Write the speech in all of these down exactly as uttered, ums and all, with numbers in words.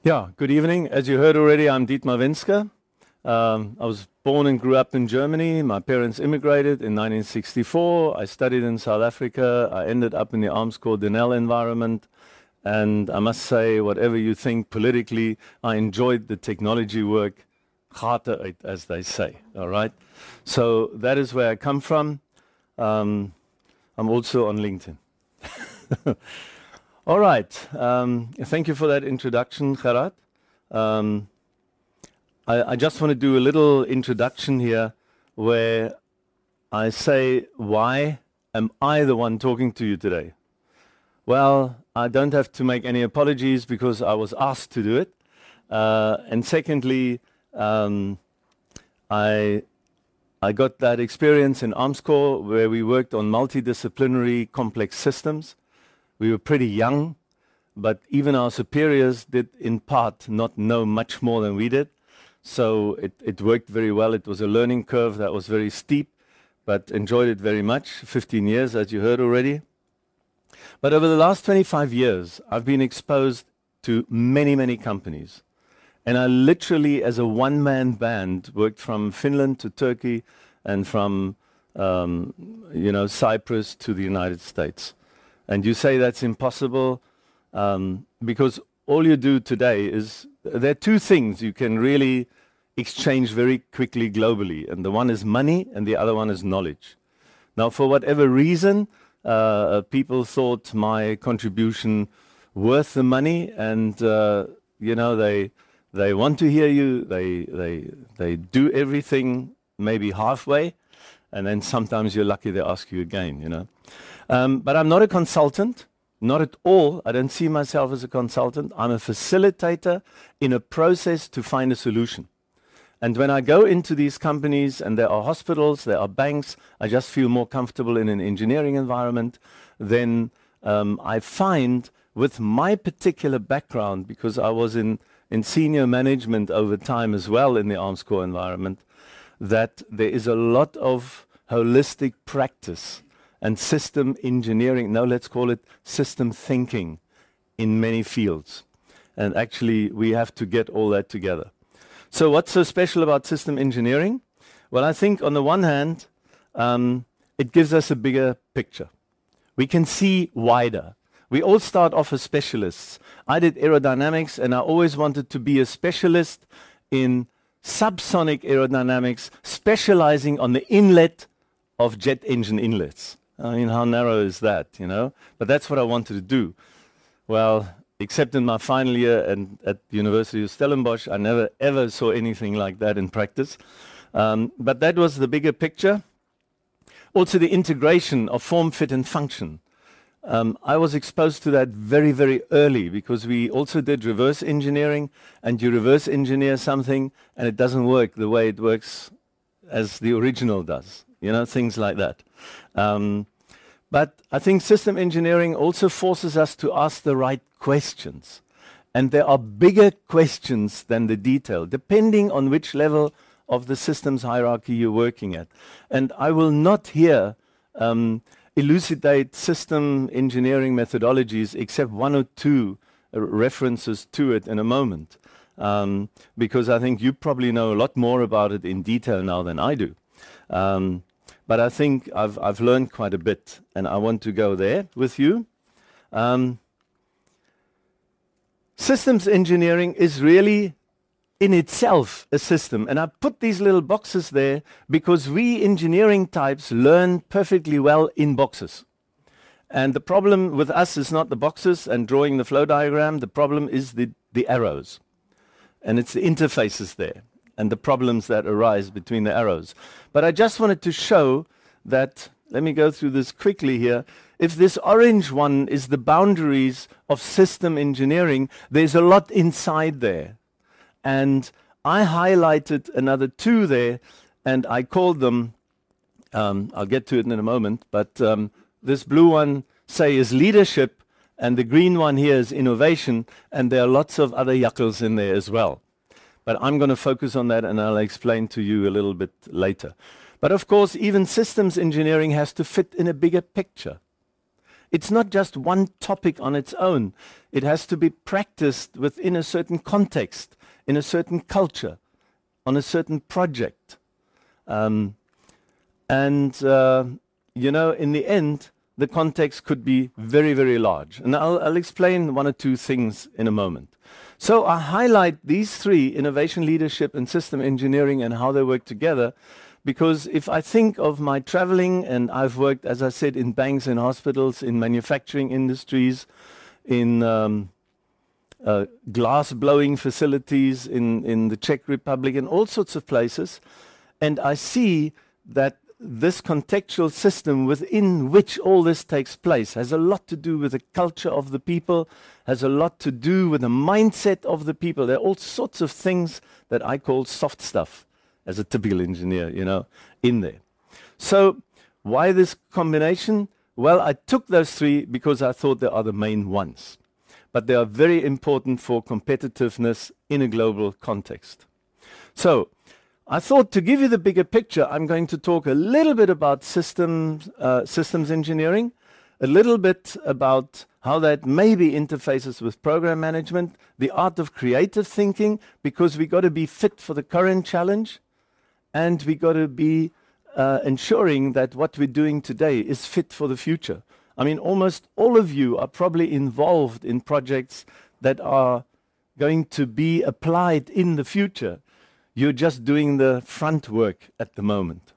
Yeah, good evening. As you heard already, I'm Dietmar Wenske. Um, I was born and grew up in Germany. My parents immigrated in nineteen sixty-four. I studied in South Africa. I ended up in the Arms Corps Denel environment. And I must say, whatever you think politically, I enjoyed the technology work, harte uit, as they say, all right? So that is where I come from. Um, I'm also on LinkedIn. All right, um, thank you for that introduction, Gerard. Um, I, I just want to do a little introduction here where I say, why am I the one talking to you today? Well, I don't have to make any apologies because I was asked to do it. Uh, and secondly, um, I, I got that experience in Arms Corps where we worked on multidisciplinary complex systems. We were pretty young, but even our superiors did in part not know much more than we did. So it, it worked very well. It was a learning curve that was very steep, but enjoyed it very much. fifteen years, as you heard already. But over the last twenty-five years, I've been exposed to many, many companies. And I literally, as a one-man band, worked from Finland to Turkey and from um, you know, Cyprus to the United States. And you say that's impossible um, because all you do today is, there are two things you can really exchange very quickly globally. And the one is money and the other one is knowledge. Now, for whatever reason, uh, people thought my contribution worth the money, and uh, you know, they they want to hear you. They they they do everything maybe halfway, and then sometimes you're lucky they ask you again. You know. Um, but I'm not a consultant, not at all. I don't see myself as a consultant. I'm a facilitator in a process to find a solution. And when I go into these companies, and there are hospitals, there are banks, I just feel more comfortable in an engineering environment, then um, I find with my particular background, because I was in, in senior management over time as well in the Arms Corps environment, that there is a lot of holistic practice and system engineering, no, let's call it system thinking in many fields. And actually, we have to get all that together. So what's so special about system engineering? Well, I think on the one hand, um, it gives us a bigger picture. We can see wider. We all start off as specialists. I did aerodynamics, and I always wanted to be a specialist in subsonic aerodynamics, specializing on the inlet of jet engine inlets. I mean, how narrow is that, you know? But that's what I wanted to do. Well, except in my final year and at the University of Stellenbosch, I never ever saw anything like that in practice. Um, but that was the bigger picture. Also the integration of form, fit and function. Um, I was exposed to that very, very early because we also did reverse engineering, and you reverse engineer something and it doesn't work the way it works as the original does. You know, things like that. Um, but I think system engineering also forces us to ask the right questions. And there are bigger questions than the detail, depending on which level of the systems hierarchy you're working at. And I will not here um, elucidate system engineering methodologies except one or two uh, references to it in a moment. Um, because I think you probably know a lot more about it in detail now than I do. Um, But I think I've, I've learned quite a bit, and I want to go there with you. Um, systems engineering is really in itself a system. And I put these little boxes there because we engineering types learn perfectly well in boxes. And the problem with us is not the boxes and drawing the flow diagram. The problem is the, the arrows. And it's the interfaces there and the problems that arise between the arrows. But I just wanted to show that, let me go through this quickly here. If this orange one is the boundaries of system engineering, there's a lot inside there. And I highlighted another two there, and I called them, um, I'll get to it in a moment, but um, this blue one, say, is leadership, and the green one here is innovation, and there are lots of other yuckles in there as well. But I'm going to focus on that, and I'll explain to you a little bit later. But of course, even systems engineering has to fit in a bigger picture. It's not just one topic on its own. It has to be practiced within a certain context, in a certain culture, on a certain project. Um, and, uh, you know, in the end, the context could be very, very large. And I'll, I'll explain one or two things in a moment. So I highlight these three, innovation, leadership, and system engineering, and how they work together, because if I think of my traveling, and I've worked, as I said, in banks and hospitals, in manufacturing industries, in um, uh, glass blowing facilities in, in the Czech Republic, and all sorts of places, and I see that this contextual system within which all this takes place has a lot to do with the culture of the people, has a lot to do with the mindset of the people. There are all sorts of things that I call soft stuff as a typical engineer, you know, in there. So why this combination? Well, I took those three because I thought they are the main ones. But they are very important for competitiveness in a global context. So I thought to give you the bigger picture, I'm going to talk a little bit about systems, uh, systems engineering, a little bit about how that maybe interfaces with program management, the art of creative thinking, because we got to be fit for the current challenge, and we got to be uh, ensuring that what we're doing today is fit for the future. I mean, almost all of you are probably involved in projects that are going to be applied in the future. You're just doing the front work at the moment.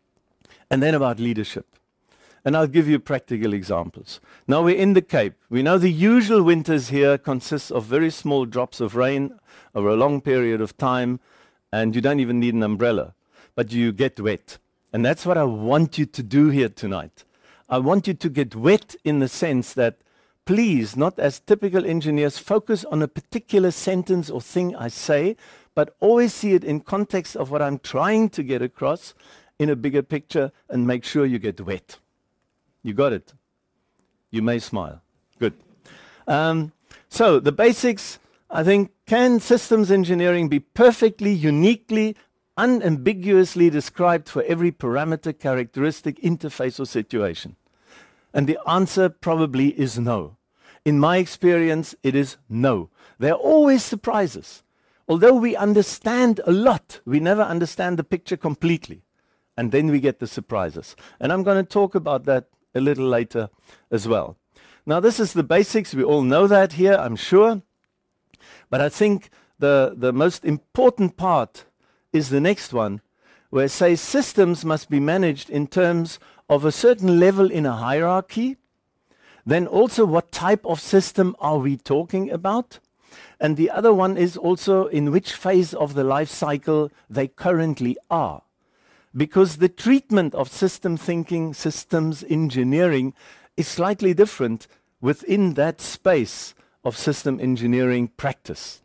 And then about leadership. And I'll give you practical examples. Now we're in the Cape. We know the usual winters here consists of very small drops of rain over a long period of time, and you don't even need an umbrella, but you get wet. And that's what I want you to do here tonight. I want you to get wet in the sense that, please, not as typical engineers, focus on a particular sentence or thing I say, but always see it in context of what I'm trying to get across in a bigger picture, and make sure you get wet. You got it? You may smile. Good. Um, so the basics, I think, can systems engineering be perfectly, uniquely, unambiguously described for every parameter, characteristic, interface, or situation? And the answer probably is no. In my experience, it is no. There are always surprises. Although we understand a lot, we never understand the picture completely. And then we get the surprises. And I'm going to talk about that a little later as well. Now, this is the basics. We all know that here, I'm sure. But I think the, the most important part is the next one, where it says systems must be managed in terms of a certain level in a hierarchy. Then also, what type of system are we talking about? And the other one is also in which phase of the life cycle they currently are. Because the treatment of system thinking, systems engineering, is slightly different within that space of system engineering practice.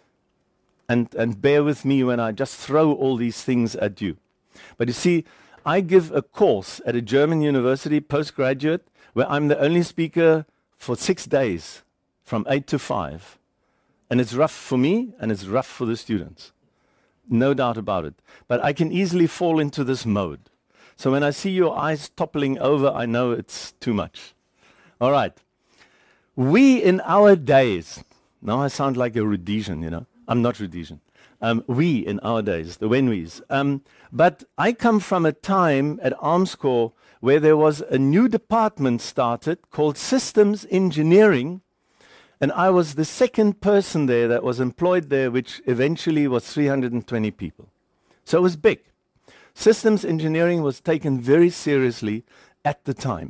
And, and bear with me when I just throw all these things at you. But you see, I give a course at a German university, postgraduate, where I'm the only speaker for six days, from eight to five. And it's rough for me, and it's rough for the students. No doubt about it. But I can easily fall into this mode. So when I see your eyes toppling over, I know it's too much. All right. We in our days, now I sound like a Rhodesian, you know. I'm not Rhodesian. Um, we in our days, the Wenwees. Um, but I come from a time at Armscor where there was a new department started called Systems Engineering. And I was the second person there that was employed there, which eventually was three hundred twenty people. So it was big. Systems engineering was taken very seriously at the time.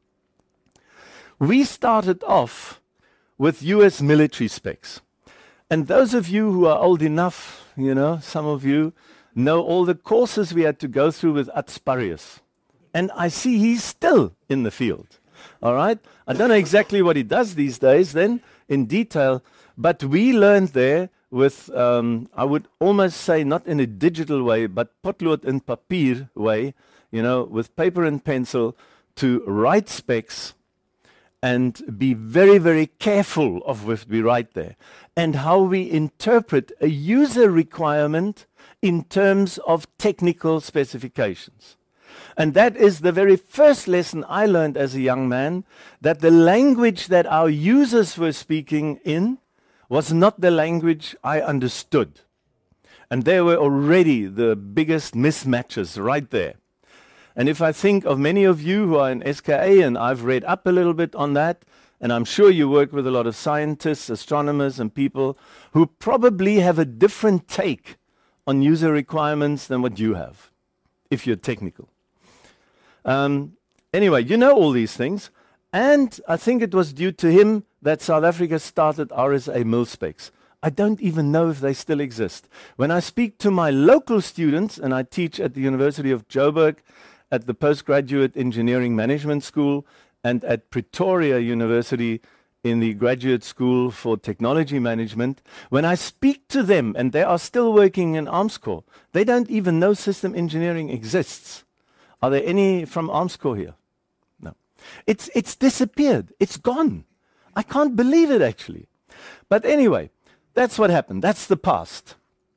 We started off with U S military specs. And those of you who are old enough, you know, some of you know all the courses we had to go through with Atsparius. And I see he's still in the field. All right? I don't know exactly what he does these days then, in detail, but we learned there with, um, I would almost say not in a digital way, but potlood and papier way, you know, with paper and pencil, to write specs and be very, very careful of what we write there, and how we interpret a user requirement in terms of technical specifications. And that is the very first lesson I learned as a young man, that the language that our users were speaking in was not the language I understood. And there were already the biggest mismatches right there. And if I think of many of you who are in S K A, and I've read up a little bit on that, and I'm sure you work with a lot of scientists, astronomers, and people who probably have a different take on user requirements than what you have, if you're technical. Um, anyway, you know all these things, and I think it was due to him that South Africa started R S A Mil-Specs. I don't even know if they still exist. When I speak to my local students, and I teach at the University of Joburg, at the Postgraduate Engineering Management School, and at Pretoria University in the Graduate School for Technology Management, when I speak to them, and they are still working in Armscor, they don't even know system engineering exists. Are there any from Armscor here? No. It's, it's disappeared. It's gone. I can't believe it, actually. But anyway, that's what happened. That's the past.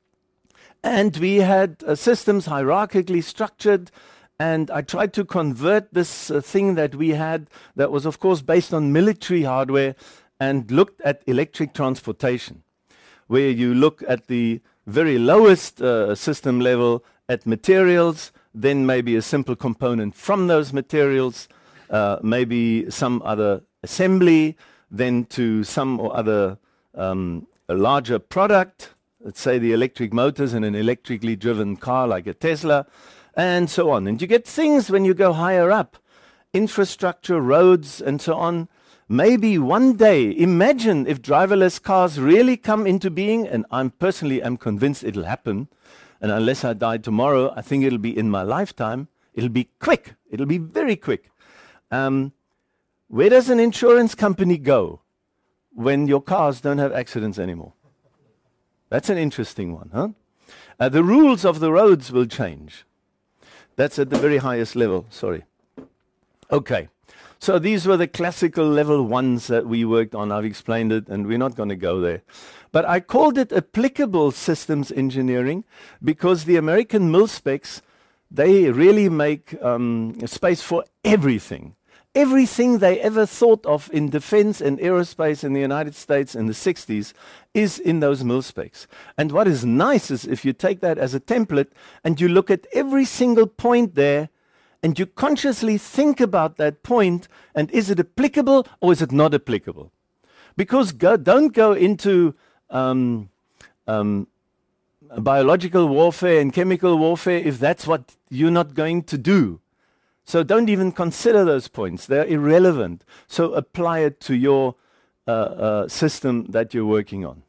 And we had uh, systems hierarchically structured, and I tried to convert this uh, thing that we had that was, of course, based on military hardware, and looked at electric transportation, where you look at the very lowest uh, system level at materials, then maybe a simple component from those materials, uh, maybe some other assembly, then to some or other um, a larger product, let's say the electric motors in an electrically driven car like a Tesla, and so on. And you get things when you go higher up, infrastructure, roads, and so on. Maybe one day, imagine if driverless cars really come into being, and I'm personally am convinced it'll happen, and unless I die tomorrow, I think it'll be in my lifetime. It'll be quick. It'll be very quick. Um, where does an insurance company go when your cars don't have accidents anymore? That's an interesting one, huh? Uh, the rules of the roads will change. That's at the very highest level, sorry. Okay, so these were the classical level ones that we worked on. I've explained it, and we're not going to go there. But I called it applicable systems engineering because the American Mil-Specs, they really make um, space for everything. Everything they ever thought of in defense and aerospace in the United States in the sixties is in those Mil-Specs. And what is nice is if you take that as a template and you look at every single point there and you consciously think about that point, and is it applicable or is it not applicable? Because go, don't go into um, um, biological warfare and chemical warfare if that's what you're not going to do. So don't even consider those points. They're irrelevant. So apply it to your uh, uh, system that you're working on.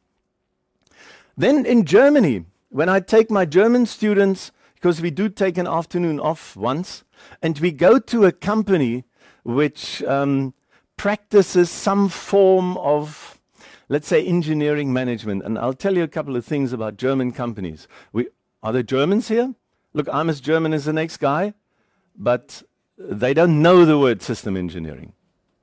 Then in Germany, when I take my German students, because we do take an afternoon off once, and we go to a company which um, practices some form of, let's say, engineering management. And I'll tell you a couple of things about German companies. We, are there Germans here? Look, I'm as German as the next guy, but they don't know the word system engineering.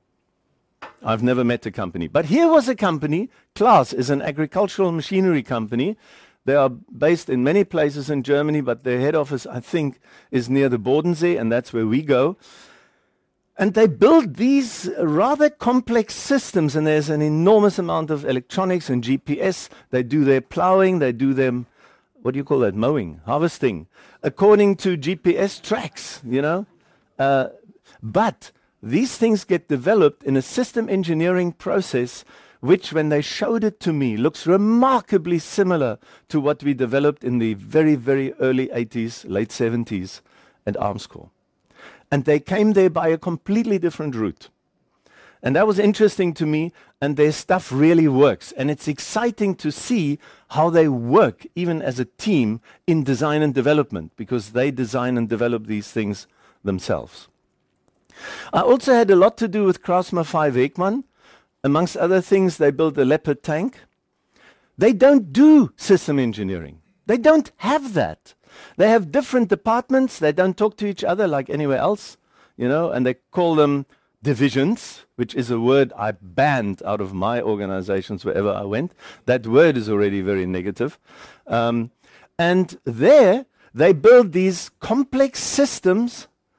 I've never met a company. But here was a company, Klaas is an agricultural machinery company. They are based in many places in Germany, but their head office, I think, is near the Bodensee, and that's where we go. And they build these rather complex systems, and there's an enormous amount of electronics and G P S. They do their plowing, they do their, what do you call that, mowing, harvesting, according to G P S tracks, you know. Uh, but these things get developed in a system engineering process which, when they showed it to me, looks remarkably similar to what we developed in the very, very early eighties, late seventies at Armscor. And they came there by a completely different route. And that was interesting to me, and their stuff really works. And it's exciting to see how they work, even as a team, in design and development, because they design and develop these things themselves. I also had a lot to do with KraussMaffei Wegmann. Amongst other things, they built the Leopard tank. They don't do system engineering. They don't have that. They have different departments. They don't talk to each other like anywhere else, you know, and they call them divisions, which is a word I banned out of my organizations wherever I went. That word is already very negative. Um, and there, they build these complex systems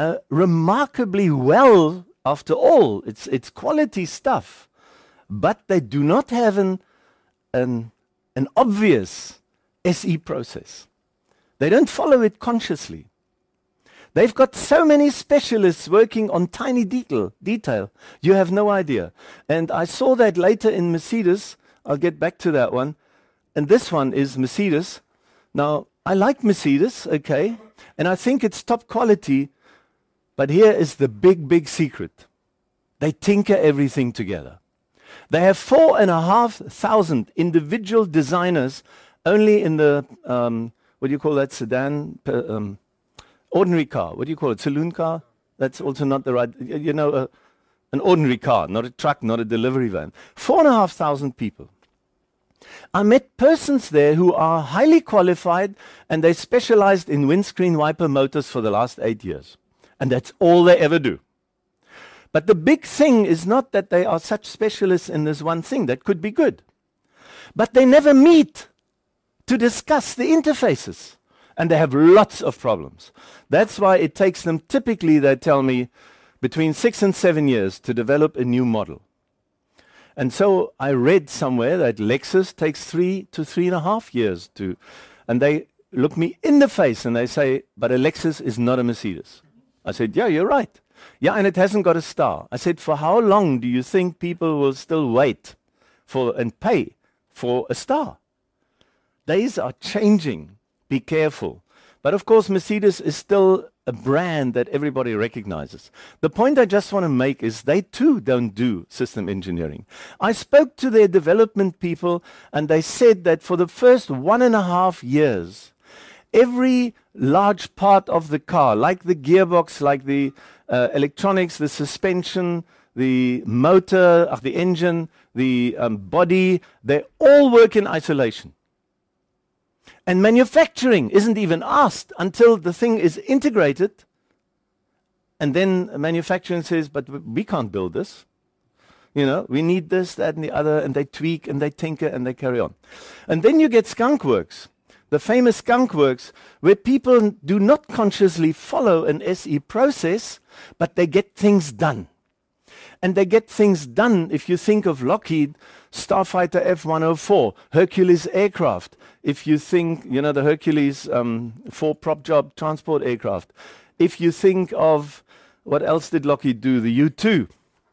uh, remarkably well after all. It's, it's quality stuff. But they do not have an, an, an obvious S E process. They don't follow it consciously. They've got so many specialists working on tiny detail, detail. You have no idea. And I saw that later in Mercedes. I'll get back to that one. And this one is Mercedes. Now, I like Mercedes, okay, and I think it's top quality, but here is the big, big secret. They tinker everything together. They have four and a half thousand individual designers only in the, um, what do you call that, sedan, per, um, ordinary car. What do you call it, saloon car? That's also not the right, you know, uh, an ordinary car, not a truck, not a delivery van. Four and a half thousand people. I met persons there who are highly qualified, and they specialized in windscreen wiper motors for the last eight years. And that's all they ever do. But the big thing is not that they are such specialists in this one thing. That could be good. But they never meet to discuss the interfaces. And they have lots of problems. That's why it takes them, typically, they tell me, between six and seven years to develop a new model. And so I read somewhere that Lexus takes three to three and a half years to, and they look me in the face and they say, but a Lexus is not a Mercedes. I said, yeah, you're right. Yeah, and it hasn't got a star. I said, for how long do you think people will still wait for and pay for a star? Days are changing. Be careful. But of course, Mercedes is still a brand that everybody recognizes. The point I just want to make is they too don't do system engineering. I spoke to their development people, and they said that for the first one and a half years, every large part of the car, like the gearbox, like the uh, electronics, the suspension, the motor, uh, the engine, the um, body, they all work in isolation. And manufacturing isn't even asked until the thing is integrated. And then manufacturing says, but we can't build this. You know, we need this, that, and the other. And they tweak and they tinker and they carry on. And then you get skunkworks, the famous skunkworks, where people do not consciously follow an S E process, but they get things done. And they get things done, if you think of Lockheed, Starfighter F one oh four, Hercules aircraft. If you think, you know, the Hercules um, four prop job transport aircraft. If you think of, what else did Lockheed do? The U two.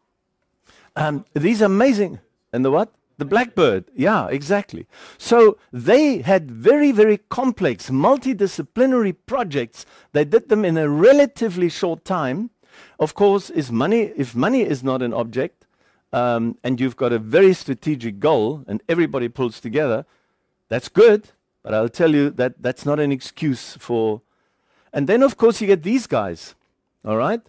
Um, these amazing, and the what? The Blackbird. Yeah, exactly. So they had very, very complex, multidisciplinary projects. They did them in a relatively short time. Of course, is money, if money is not an object, um, and you've got a very strategic goal, and everybody pulls together, that's good, but I'll tell you that that's not an excuse for... And then, of course, you get these guys, all right?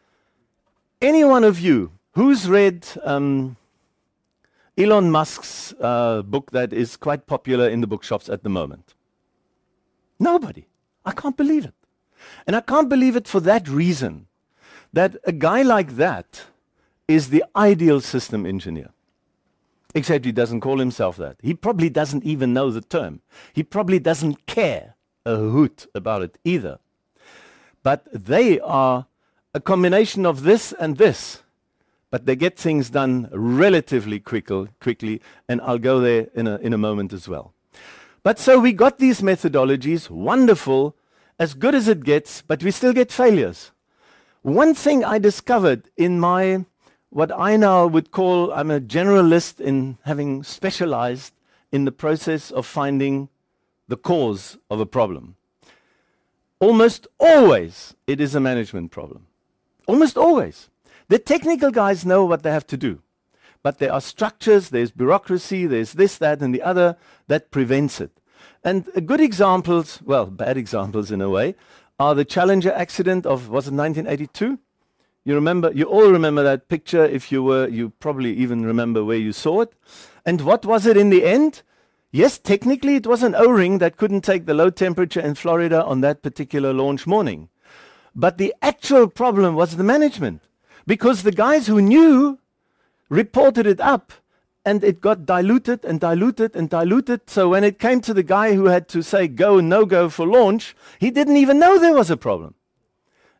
Any one of you who's read um, Elon Musk's uh, book that is quite popular in the bookshops at the moment? Nobody. I can't believe it. And I can't believe it for that reason, that a guy like that is the ideal system engineer. Except he doesn't call himself that. He probably doesn't even know the term. He probably doesn't care a hoot about it either. But they are a combination of this and this. But they get things done relatively quickly, quickly, and I'll go there in a, in a moment as well. But so we got these methodologies, wonderful, as good as it gets, but we still get failures. One thing I discovered in my, what I now would call, I'm a generalist in having specialized in the process of finding the cause of a problem. Almost always it is a management problem. Almost always. The technical guys know what they have to do. But there are structures, there's bureaucracy, there's this, that, and the other that prevents it. And uh, good examples, well, bad examples in a way, are the Challenger accident of, was it nineteen eighty-two? You remember, you all remember that picture. If you were, you probably even remember where you saw it. And what was it in the end? Yes, technically it was an O-ring that couldn't take the low temperature in Florida on that particular launch morning. But the actual problem was the management. Because the guys who knew reported it up, and it got diluted and diluted and diluted. So when it came to the guy who had to say go, no go for launch, he didn't even know there was a problem.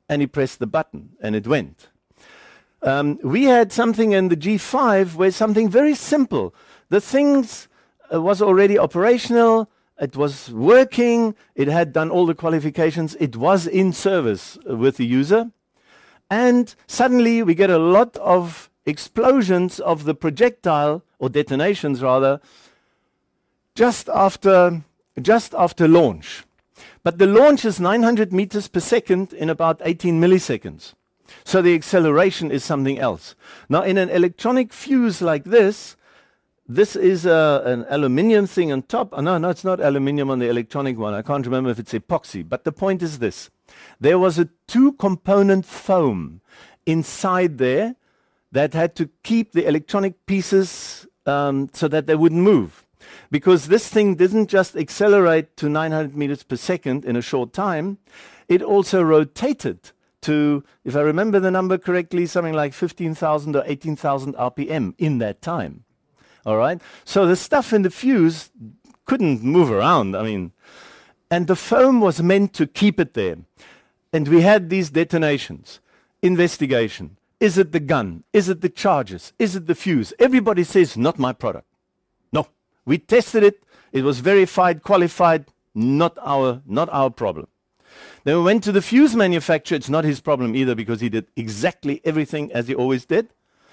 and he pressed the button, and it went. Um, we had something in the G five where something very simple. The things uh, was already operational, it was working, it had done all the qualifications, it was in service uh, with the user. And suddenly we get a lot of explosions of the projectile, or detonations rather, just after, just after launch. But the launch is nine hundred meters per second in about eighteen milliseconds. So the acceleration is something else. Now in an electronic fuse like this, this is a, an aluminium thing on top. Oh, no, no, it's not aluminium on the electronic one. I can't remember if it's epoxy. But the point is this. There was a two-component foam inside there that had to keep the electronic pieces um, so that they wouldn't move. Because this thing didn't just accelerate to nine hundred meters per second in a short time, it also rotated to, if I remember the number correctly, something like fifteen thousand or eighteen thousand R P M in that time. All right? So the stuff in the fuse couldn't move around. I mean, and the foam was meant to keep it there. And we had these detonations. Investigation. Is it the gun? Is it the charges? Is it the fuse? Everybody says, not my product. No. We tested it. It was verified, qualified. Not our, not our problem. Then we went to the fuse manufacturer. It's not his problem either, because he did exactly everything as he always did.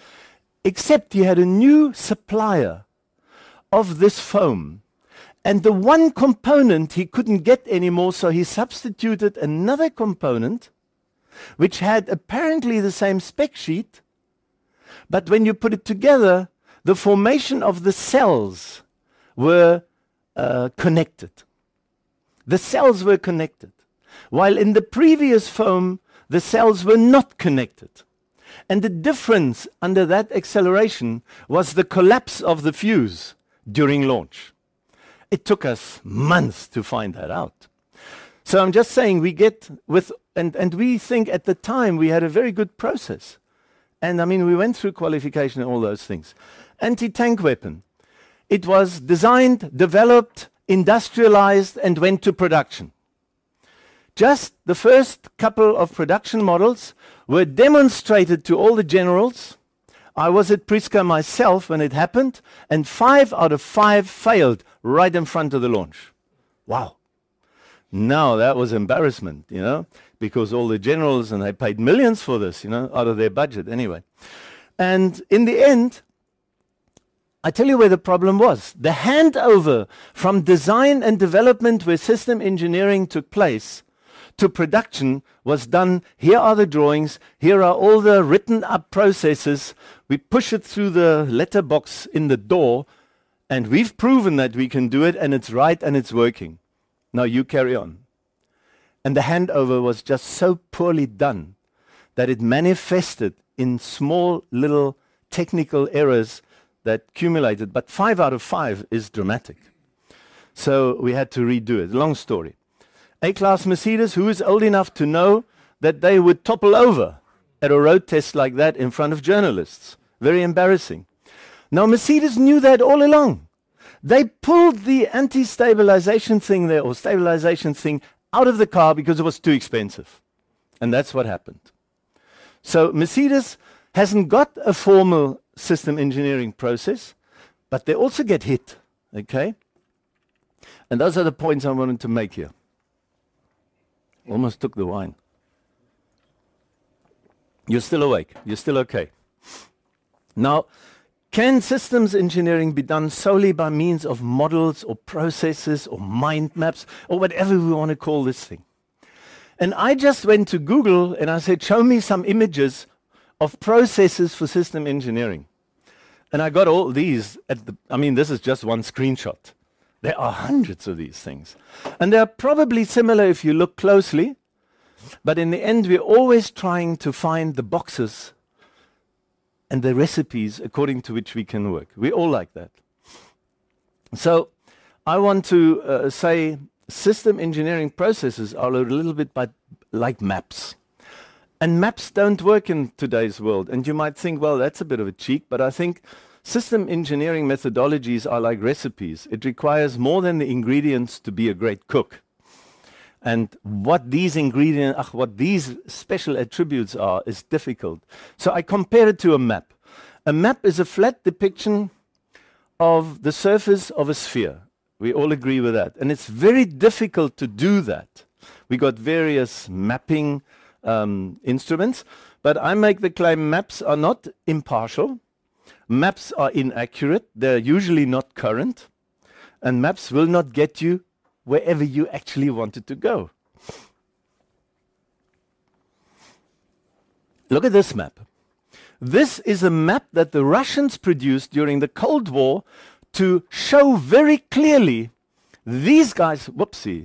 Except he had a new supplier of this foam. And the one component he couldn't get anymore, so he substituted another component which had apparently the same spec sheet, but when you put it together, the formation of the cells were uh, connected. The cells were connected, while in the previous foam, the cells were not connected. And the difference under that acceleration was the collapse of the fuse during launch. It took us months to find that out. So I'm just saying we get with, and, and we think at the time we had a very good process. And I mean, we went through qualification and all those things. Anti-tank weapon. It was designed, developed, industrialized, and went to production. Just the first couple of production models were demonstrated to all the generals. I was at Prieska myself when it happened, and five out of five failed right in front of the launch. Wow. Now that was embarrassment, you know, because all the generals, and they paid millions for this, you know, out of their budget anyway. And in the end, I tell you where the problem was. The handover from design and development, where system engineering took place, to production was done. Here are the drawings. Here are all the written up processes. We push it through the letterbox in the door, and we've proven that we can do it, and it's right, and it's working. Now you carry on. And the handover was just so poorly done that it manifested in small little technical errors that accumulated. But five out of five is dramatic. So we had to redo it. Long story. A-Class Mercedes, who is old enough to know that they would topple over at a road test like that in front of journalists. Very embarrassing. Now Mercedes knew that all along. They pulled the anti-stabilization thing there, or stabilization thing, out of the car because it was too expensive. And that's what happened. So Mercedes hasn't got a formal system engineering process, but they also get hit, okay? And those are the points I wanted to make here. Almost took the wine. You're still awake. You're still okay. Now, can systems engineering be done solely by means of models or processes or mind maps or whatever we want to call this thing? And I just went to Google and I said, show me some images of processes for system engineering. And I got all these at the, I mean, this is just one screenshot. There are hundreds of these things. And they're probably similar if you look closely, but in the end, we're always trying to find the boxes and the recipes according to which we can work. We all like that. So I want to uh, say system engineering processes are a little bit by, like maps. And maps don't work in today's world. And you might think, well, that's a bit of a cheek, but I think system engineering methodologies are like recipes. It requires more than the ingredients to be a great cook. And what these ingredients, ach, what these special attributes are is difficult. So I compare it to a map. A map is a flat depiction of the surface of a sphere. We all agree with that. And it's very difficult to do that. We got various mapping um, instruments, but I make the claim maps are not impartial. Maps are inaccurate. They're usually not current. And maps will not get you wherever you actually wanted to go. Look at this map. This is a map that the Russians produced during the Cold War to show very clearly these guys, whoopsie,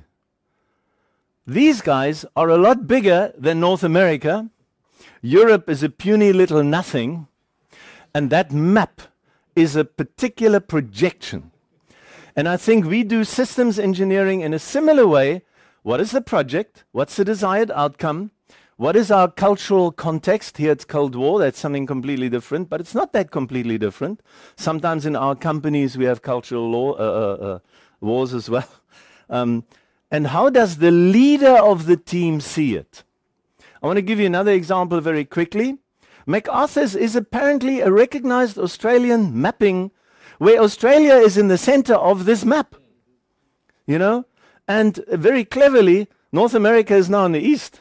these guys are a lot bigger than North America. Europe is a puny little nothing. And that map is a particular projection. And I think we do systems engineering in a similar way. What is the project? What's the desired outcome? What is our cultural context? Here it's Cold War, that's something completely different, but it's not that completely different. Sometimes in our companies we have cultural law, uh, uh, uh, wars as well. Um, and how does the leader of the team see it? I want to give you another example very quickly. MacArthur's is apparently a recognized Australian mapping where Australia is in the center of this map, you know, and uh, very cleverly, North America is now in the east,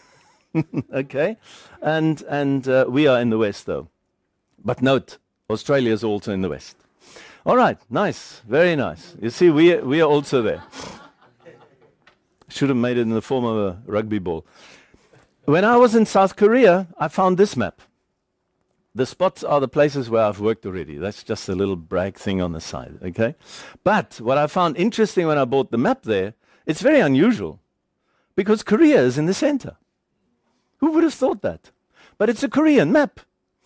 okay, and and uh, we are in the west, though. But note, Australia is also in the west. All right, nice, very nice. You see, we we are also there. Should have made it in the form of a rugby ball. When I was in South Korea, I found this map. The spots are the places where I've worked already. That's just a little brag thing on the side, okay? But what I found interesting when I bought the map there, it's very unusual because Korea is in the center. Who would have thought that? But it's a Korean map.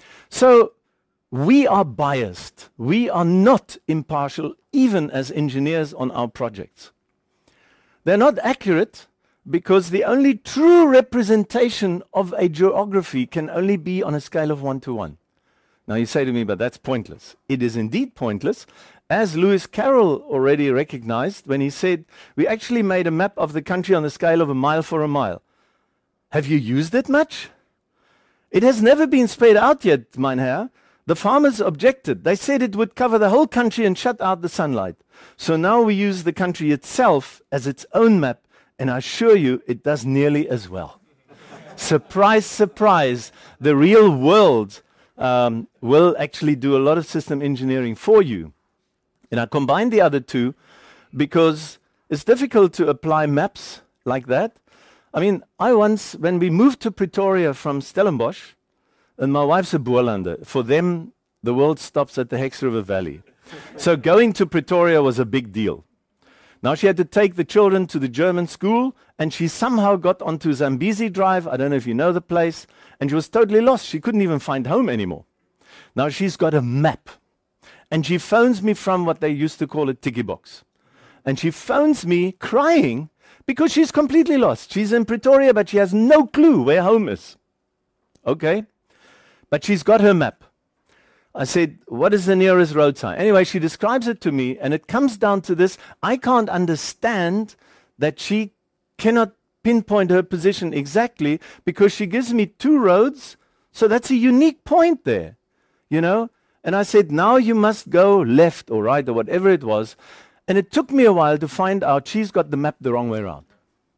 So we are biased. We are not impartial, even as engineers on our projects. They're not accurate because the only true representation of a geography can only be on a scale of one to one. Now you say to me, but that's pointless. It is indeed pointless, as Lewis Carroll already recognized when he said, we actually made a map of the country on the scale of a mile for a mile. Have you used it much? It has never been spread out yet, mein Herr. The farmers objected. They said it would cover the whole country and shut out the sunlight. So now we use the country itself as its own map, and I assure you it does nearly as well. Surprise, surprise, the real world um, will actually do a lot of system engineering for you. And I combined the other two because it's difficult to apply maps like that. I mean, I once, when we moved to Pretoria from Stellenbosch, and my wife's a Boerlander, for them, the world stops at the Hex River Valley. So going to Pretoria was a big deal. Now she had to take the children to the German school, and she somehow got onto Zambezi Drive. I don't know if you know the place. And she was totally lost. She couldn't even find home anymore. Now she's got a map. And she phones me from what they used to call a tiki box. And she phones me crying because she's completely lost. She's in Pretoria, but she has no clue where home is. Okay? But she's got her map. I said, what is the nearest road sign? Anyway, she describes it to me, and it comes down to this. I can't understand that she cannot pinpoint her position exactly because she gives me two roads, so that's a unique point there, you know? And I said, now you must go left or right or whatever it was. And it took me a while to find out she's got the map the wrong way around.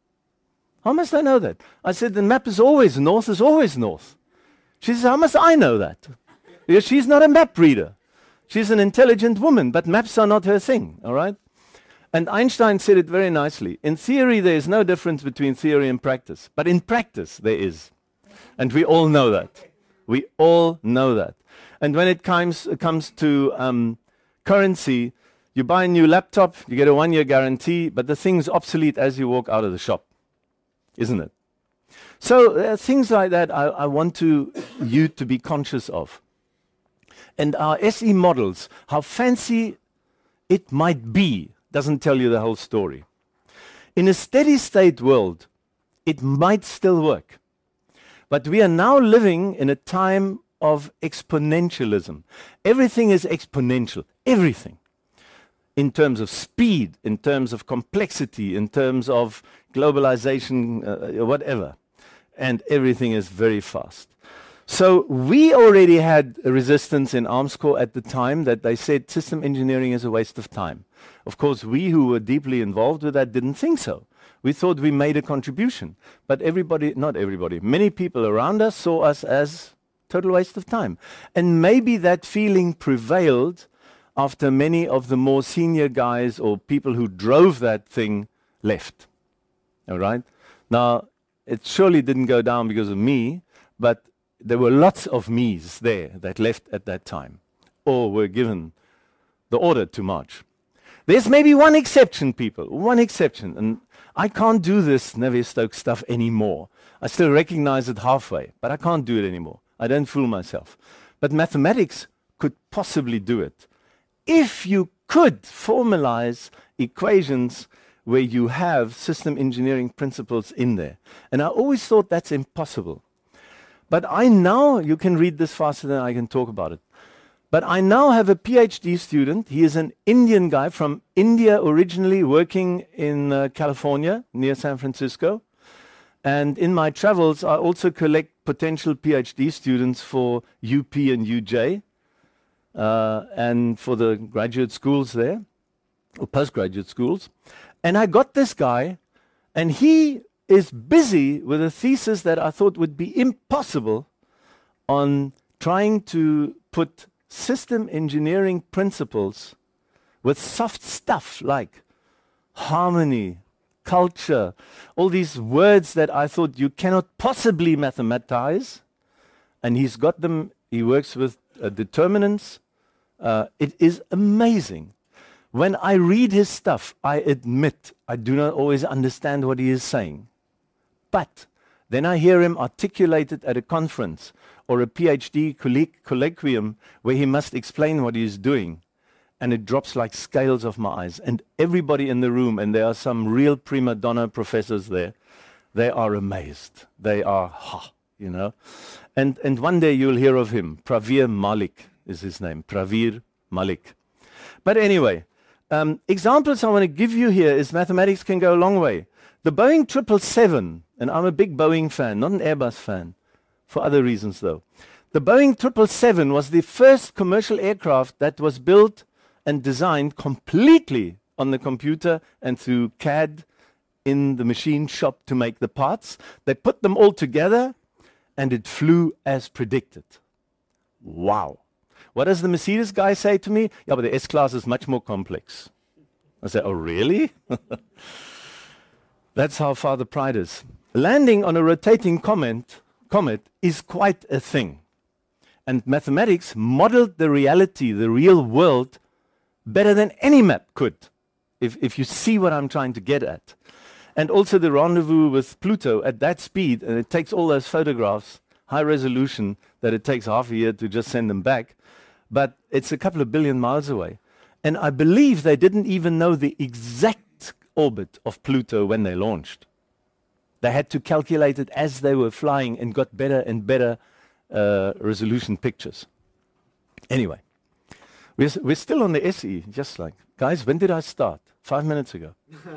How must I know that? I said, the map is always north, is always north. She says, how must I know that? Because she's not a map reader. She's an intelligent woman, but maps are not her thing, all right? And Einstein said it very nicely. In theory, there is no difference between theory and practice. But in practice, there is. And we all know that. We all know that. And when it comes, it comes to um, currency, you buy a new laptop, you get a one-year guarantee, but the thing's obsolete as you walk out of the shop, isn't it? So uh, things like that I, I want to, you to be conscious of. And our S E models, how fancy it might be, doesn't tell you the whole story. In a steady state world, it might still work. But we are now living in a time of exponentialism. Everything is exponential. Everything. in terms of speed, in terms of complexity, in terms of globalization, uh, whatever. And everything is very fast. So we already had a resistance in Armscor at the time that they said system engineering is a waste of time. Of course, we who were deeply involved with that didn't think so. We thought we made a contribution. But everybody, not everybody, many people around us saw us as total waste of time. And maybe that feeling prevailed after many of the more senior guys or people who drove that thing left. All right? Now, it surely didn't go down because of me, but there were lots of me's there that left at that time or were given the order to march. There's maybe one exception, people, one exception. And I can't do this Navier-Stokes stuff anymore. I still recognize it halfway, but I can't do it anymore. I don't fool myself. But mathematics could possibly do it. If you could formalize equations where you have system engineering principles in there. And I always thought that's impossible. But I now, you can read this faster than I can talk about it. But I now have a PhD student. He is an Indian guy from India originally, working in uh, California near San Francisco. And in my travels, I also collect potential PhD students for U P and U J uh, and for the graduate schools there, or postgraduate schools. And I got this guy, and he is busy with a thesis that I thought would be impossible on trying to put system engineering principles with soft stuff like harmony, culture, all these words that I thought you cannot possibly mathematize. And he's got them, he works with uh, determinants. Uh, it is amazing. When I read his stuff, I admit I do not always understand what he is saying. But then I hear him articulate it at a conference or a PhD colloquium where he must explain what he is doing. And it drops like scales off my eyes. And everybody in the room, and there are some real prima donna professors there, they are amazed. They are, ha, you know. And, and one day you'll hear of him. Pravir Malik is his name. Pravir Malik. But anyway, um, examples I want to give you here is mathematics can go a long way. The Boeing triple seven, and I'm a big Boeing fan, not an Airbus fan, for other reasons though. The Boeing triple seven was the first commercial aircraft that was built and designed completely on the computer and through C A D in the machine shop to make the parts. They put them all together and it flew as predicted. Wow. What does the Mercedes guy say to me? Yeah, but the S-Class is much more complex. I say, oh really? That's how far the pride is. Landing on a rotating comet, comet is quite a thing. And mathematics modeled the reality, the real world, better than any map could, if, if you see what I'm trying to get at. And also the rendezvous with Pluto at that speed, and it takes all those photographs, high resolution, that it takes half a year to just send them back. But it's a couple of billion miles away. And I believe they didn't even know the exact orbit of Pluto when they launched. They had to calculate it as they were flying and got better and better uh, resolution pictures. Anyway. We're, we're still on the S E, just like, guys, when did I start? Five minutes ago.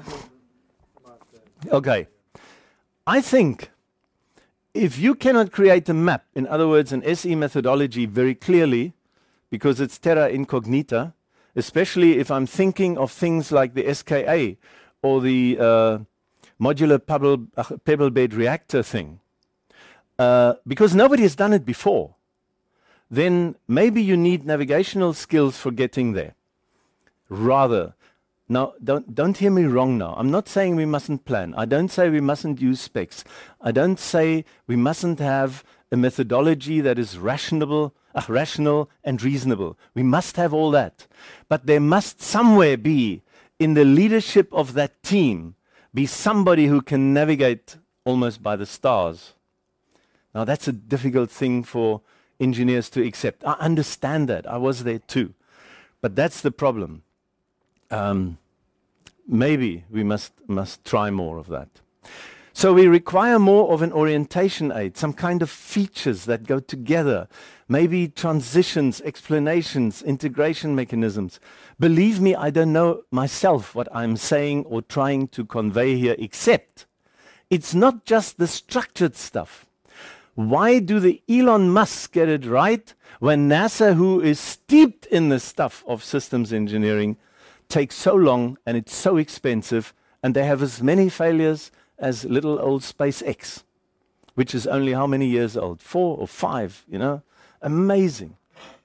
Okay. I think if you cannot create a map, in other words, an S E methodology very clearly, because it's terra incognita, especially if I'm thinking of things like the S K A or the uh, modular pebble, uh, pebble bed reactor thing, uh, because nobody has done it before, then maybe you need navigational skills for getting there. Rather, now don't, don't hear me wrong now. I'm not saying we mustn't plan. I don't say we mustn't use specs. I don't say we mustn't have a methodology that is rational, uh, rational and reasonable. We must have all that. But there must somewhere be, in the leadership of that team, be somebody who can navigate almost by the stars. Now that's a difficult thing for engineers to accept. I understand that. I was there too. But that's the problem. Um, maybe we must, must try more of that. So we require more of an orientation aid, some kind of features that go together, maybe transitions, explanations, integration mechanisms. Believe me, I don't know myself what I'm saying or trying to convey here, except it's not just the structured stuff. Why do the Elon Musk get it right when NASA, who is steeped in the stuff of systems engineering, takes so long and it's so expensive, and they have as many failures as little old SpaceX, which is only how many years old? Four or five, you know? Amazing.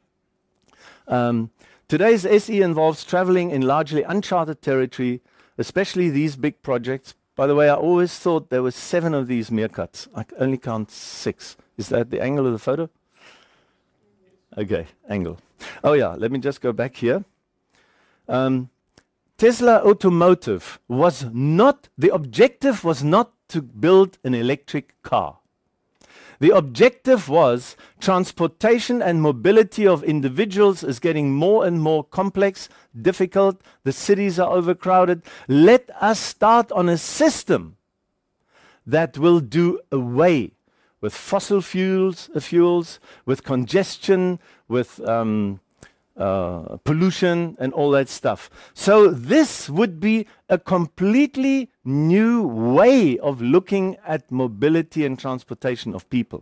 Um, today's S E involves traveling in largely uncharted territory, especially these big projects. By the way, I always thought there were seven of these meerkats. I c- only count six. Is that the angle of the photo? Okay, angle. Oh yeah, let me just go back here. Um, Tesla Automotive was not, the objective was not to build an electric car. The objective was transportation and mobility of individuals is getting more and more complex, difficult. The cities are overcrowded. Let us start on a system that will do away with fossil fuels, uh, fuels with congestion, with um, uh, pollution and all that stuff. So this would be a completely new way of looking at mobility and transportation of people.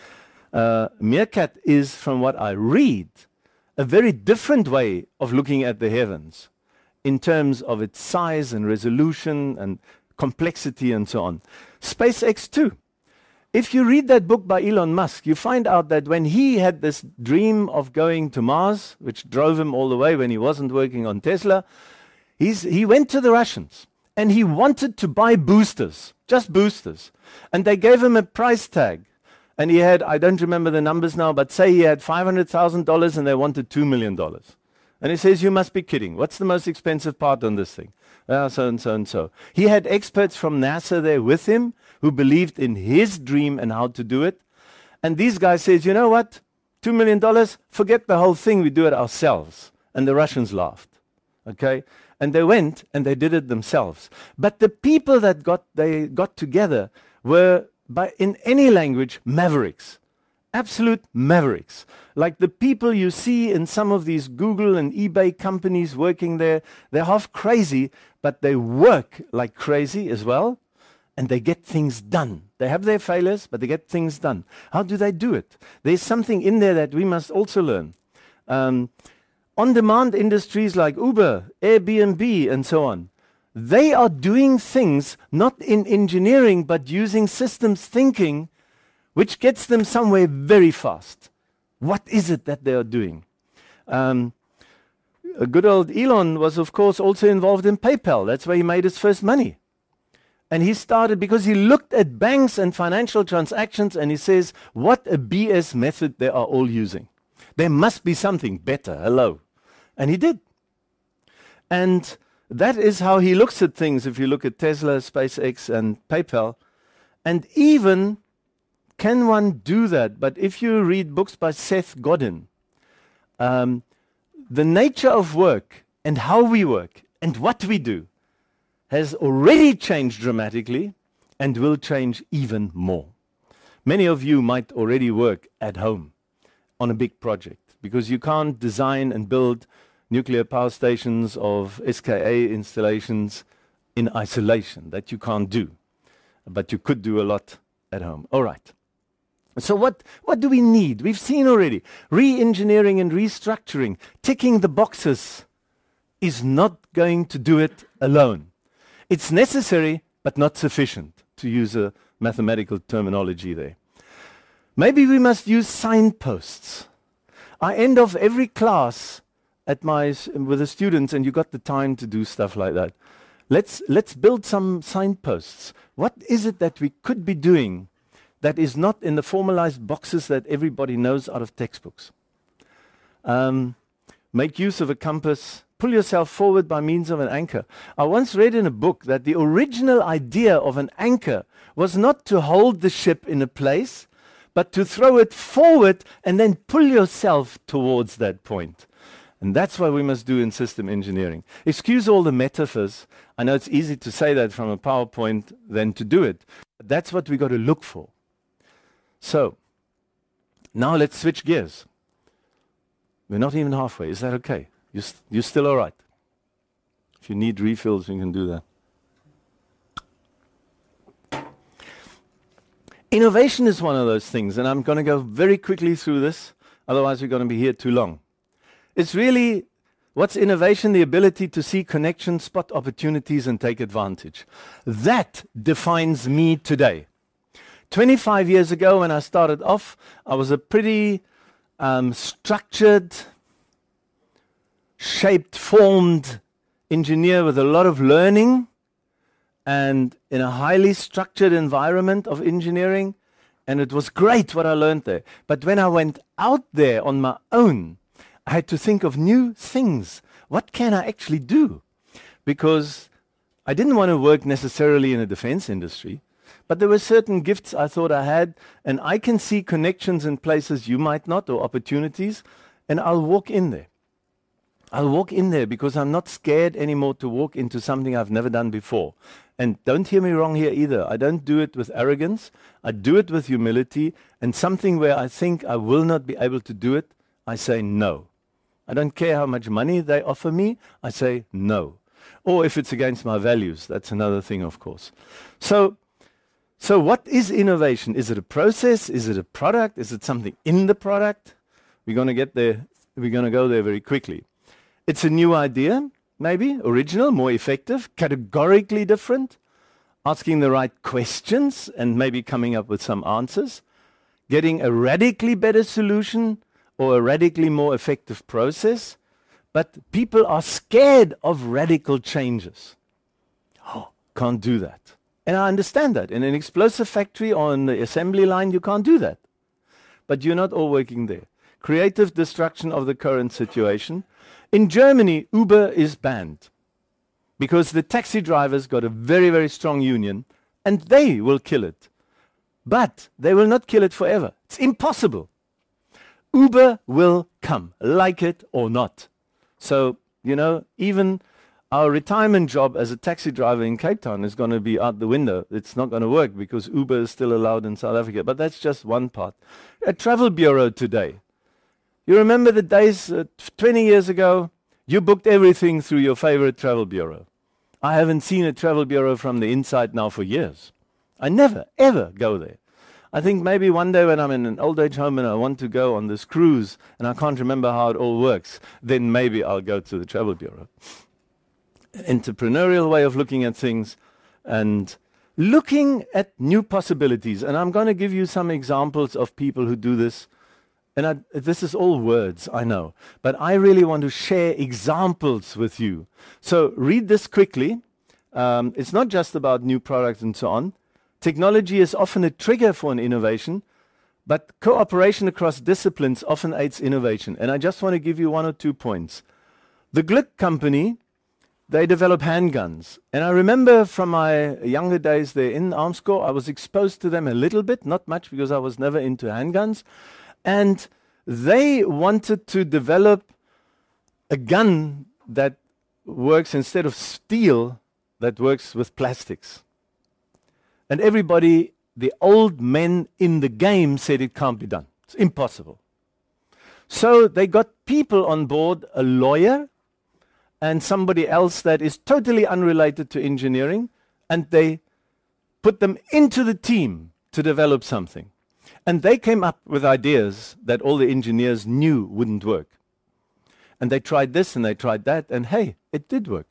Uh, Meerkat is, from what I read, a very different way of looking at the heavens in terms of its size and resolution and complexity and so on. SpaceX too. If you read that book by Elon Musk, you find out that when he had this dream of going to Mars, which drove him all the way when he wasn't working on Tesla, he's, he went to the Russians and he wanted to buy boosters, just boosters. And they gave him a price tag. And he had, I don't remember the numbers now, but say he had five hundred thousand dollars and they wanted two million dollars. And he says, you must be kidding. What's the most expensive part on this thing? Uh, so and so and so. He had experts from NASA there with him who believed in his dream and how to do it. And these guys says, you know what? Two million dollars, forget the whole thing, we do it ourselves. And the Russians laughed. Okay? And they went and they did it themselves. But the people that got they got together were, by in any language, mavericks. Absolute mavericks. Like the people you see in some of these Google and eBay companies working there, they're half crazy, but they work like crazy as well, and they get things done. They have their failures, but they get things done. How do they do it? There's something in there that we must also learn. Um, on-demand industries like Uber, Airbnb, and so on, they are doing things not in engineering, but using systems thinking, which gets them somewhere very fast. What is it that they are doing? Um, a good old Elon was, of course, also involved in PayPal. That's where he made his first money. And he started because he looked at banks and financial transactions and he says, what a B S method they are all using. There must be something better. Hello. And he did. And that is how he looks at things if you look at Tesla, SpaceX, and PayPal. And even, can one do that? But if you read books by Seth Godin, um, the nature of work and how we work and what we do has already changed dramatically and will change even more. Many of you might already work at home on a big project because you can't design and build nuclear power stations of S K A installations in isolation. That you can't do. But you could do a lot at home. All right. So what, what do we need? We've seen already. Re-engineering and restructuring, ticking the boxes, is not going to do it alone. It's necessary, but not sufficient, to use a mathematical terminology there. Maybe we must use signposts. I end off every class at my s- with the students, and you got the time to do stuff like that. Let's let's build some signposts. What is it that we could be doing that is not in the formalized boxes that everybody knows out of textbooks? Um, make use of a compass. Pull yourself forward by means of an anchor. I once read in a book that the original idea of an anchor was not to hold the ship in a place, but to throw it forward and then pull yourself towards that point. And that's what we must do in system engineering. Excuse all the metaphors. I know it's easy to say that from a PowerPoint than to do it. But that's what we got to look for. So, now let's switch gears. We're not even halfway. Is that okay? You're, st you're still all right? If you need refills, you can do that. Innovation is one of those things, and I'm going to go very quickly through this, otherwise we're going to be here too long. It's really, what's innovation? The ability to see connections, spot opportunities, and take advantage. That defines me today. twenty-five years ago when I started off, I was a pretty um, structured, shaped, formed engineer with a lot of learning, and in a highly structured environment of engineering, and it was great what I learned there. But when I went out there on my own, I had to think of new things. What can I actually do? Because I didn't want to work necessarily in the defense industry, but there were certain gifts I thought I had, and I can see connections in places you might not, or opportunities, and I'll walk in there. I'll walk in there because I'm not scared anymore to walk into something I've never done before. And don't hear me wrong here either. I don't do it with arrogance. I do it with humility. And something where I think I will not be able to do it, I say no. I don't care how much money they offer me. I say no. Or if it's against my values, that's another thing, of course. So, so what is innovation? Is it a process? Is it a product? Is it something in the product? We're going to get there. We're going to go there very quickly. It's a new idea. Maybe original, more effective, categorically different, asking the right questions and maybe coming up with some answers, getting a radically better solution or a radically more effective process. But people are scared of radical changes. Oh, can't do that. And I understand that. In an explosive factory or on the assembly line, you can't do that. But you're not all working there. Creative destruction of the current situation. In Germany, Uber is banned because the taxi drivers got a very, very strong union and they will kill it. But they will not kill it forever. It's impossible. Uber will come, like it or not. So, you know, even our retirement job as a taxi driver in Cape Town is going to be out the window. It's not going to work because Uber is still allowed in South Africa. But that's just one part. A travel bureau today. You remember the days uh, twenty years ago, you booked everything through your favorite travel bureau. I haven't seen a travel bureau from the inside now for years. I never, ever go there. I think maybe one day when I'm in an old age home and I want to go on this cruise and I can't remember how it all works, then maybe I'll go to the travel bureau. An entrepreneurial way of looking at things and looking at new possibilities. And I'm going to give you some examples of people who do this. And I, this is all words, I know. But I really want to share examples with you. So read this quickly. Um, it's not just about new products and so on. Technology is often a trigger for an innovation, but cooperation across disciplines often aids innovation. And I just want to give you one or two points. The Glick company, they develop handguns. And I remember from my younger days there in Armscor, I was exposed to them a little bit, not much because I was never into handguns. And they wanted to develop a gun that works instead of steel, that works with plastics. And everybody, the old men in the game, said it can't be done. It's impossible. So they got people on board, a lawyer and somebody else that is totally unrelated to engineering, and they put them into the team to develop something. And they came up with ideas that all the engineers knew wouldn't work. And they tried this and they tried that, and hey, it did work.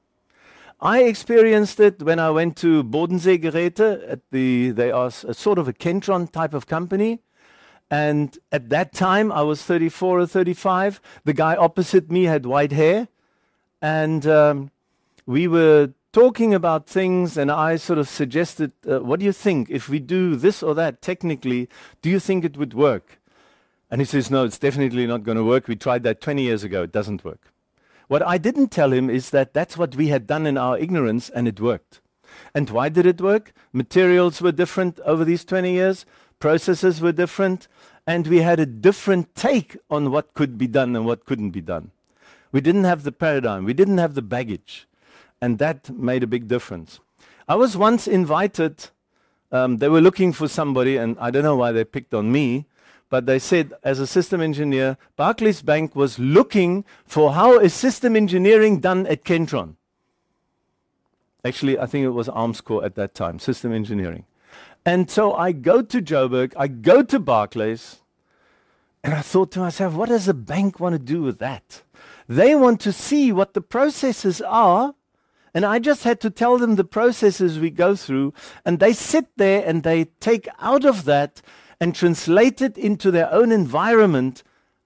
I experienced it when I went to Bodensee Geräte. At the, they are a sort of a Kentron type of company. And at that time, I was thirty-four or thirty-five. The guy opposite me had white hair. And um, we were talking about things, and I sort of suggested, uh, what do you think? If we do this or that technically, do you think it would work? And he says, no, it's definitely not going to work. We tried that twenty years ago. It doesn't work. What I didn't tell him is that that's what we had done in our ignorance, and it worked. And why did it work? Materials were different over these twenty years. Processes were different. And we had a different take on what could be done and what couldn't be done. We didn't have the paradigm. We didn't have the baggage. And that made a big difference. I was once invited, um, they were looking for somebody, and I don't know why they picked on me, but they said, as a system engineer, Barclays Bank was looking for how is system engineering done at Kentron. Actually, I think it was Armscor at that time, system engineering. And so I go to Joburg, I go to Barclays, and I thought to myself, what does a bank want to do with that? They want to see what the processes are, and I just had to tell them the processes we go through, and they sit there and they take out of that and translate it into their own environment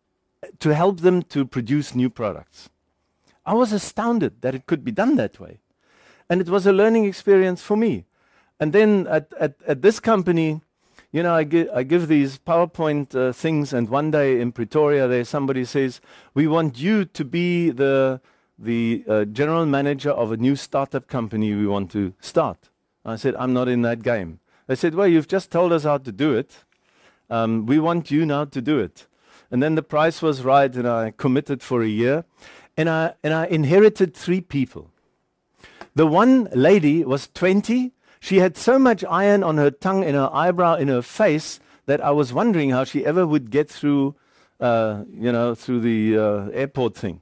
to help them to produce new products. I was astounded that it could be done that way. And it was a learning experience for me. And then at, at, at this company, you know, I, gi I give these PowerPoint uh, things, and one day in Pretoria there somebody says, we want you to be the, the uh, general manager of a new startup company we want to start. I said, I'm not in that game. They said, well, you've just told us how to do it. Um, we want you now to do it. And then the price was right, and I committed for a year. And I, and I inherited three people. The one lady was twenty. She had so much iron on her tongue, in her eyebrow, in her face, that I was wondering how she ever would get through, uh, you know, through the uh, airport thing.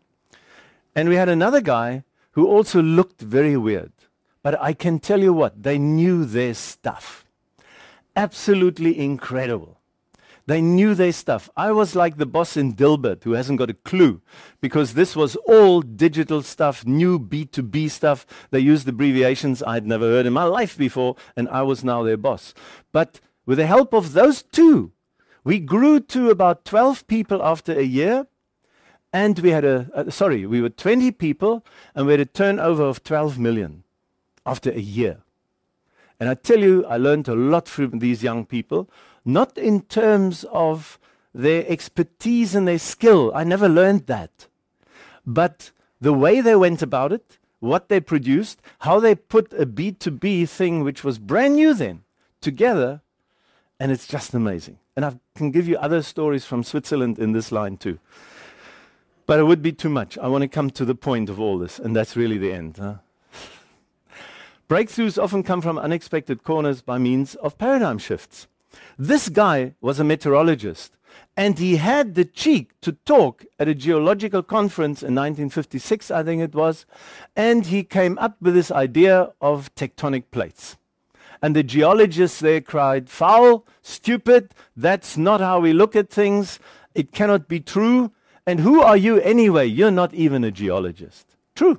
And we had another guy who also looked very weird. But I can tell you what, they knew their stuff. Absolutely incredible. They knew their stuff. I was like the boss in Dilbert who hasn't got a clue, because this was all digital stuff, new B two B stuff. They used abbreviations I'd never heard in my life before, and I was now their boss. But with the help of those two, we grew to about twelve people after a year, and we had a, uh, sorry, we were twenty people, and we had a turnover of twelve million after a year. And I tell you, I learned a lot from these young people. Not in terms of their expertise and their skill. I never learned that. But the way they went about it, what they produced, how they put a B two B thing, which was brand new then, together, and it's just amazing. And I can give you other stories from Switzerland in this line too. But it would be too much. I want to come to the point of all this, and that's really the end. Huh? Breakthroughs often come from unexpected corners by means of paradigm shifts. This guy was a meteorologist, and he had the cheek to talk at a geological conference in nineteen fifty-six, I think it was, and he came up with this idea of tectonic plates. And the geologists there cried, foul, stupid, that's not how we look at things, it cannot be true, and who are you anyway? You're not even a geologist. True.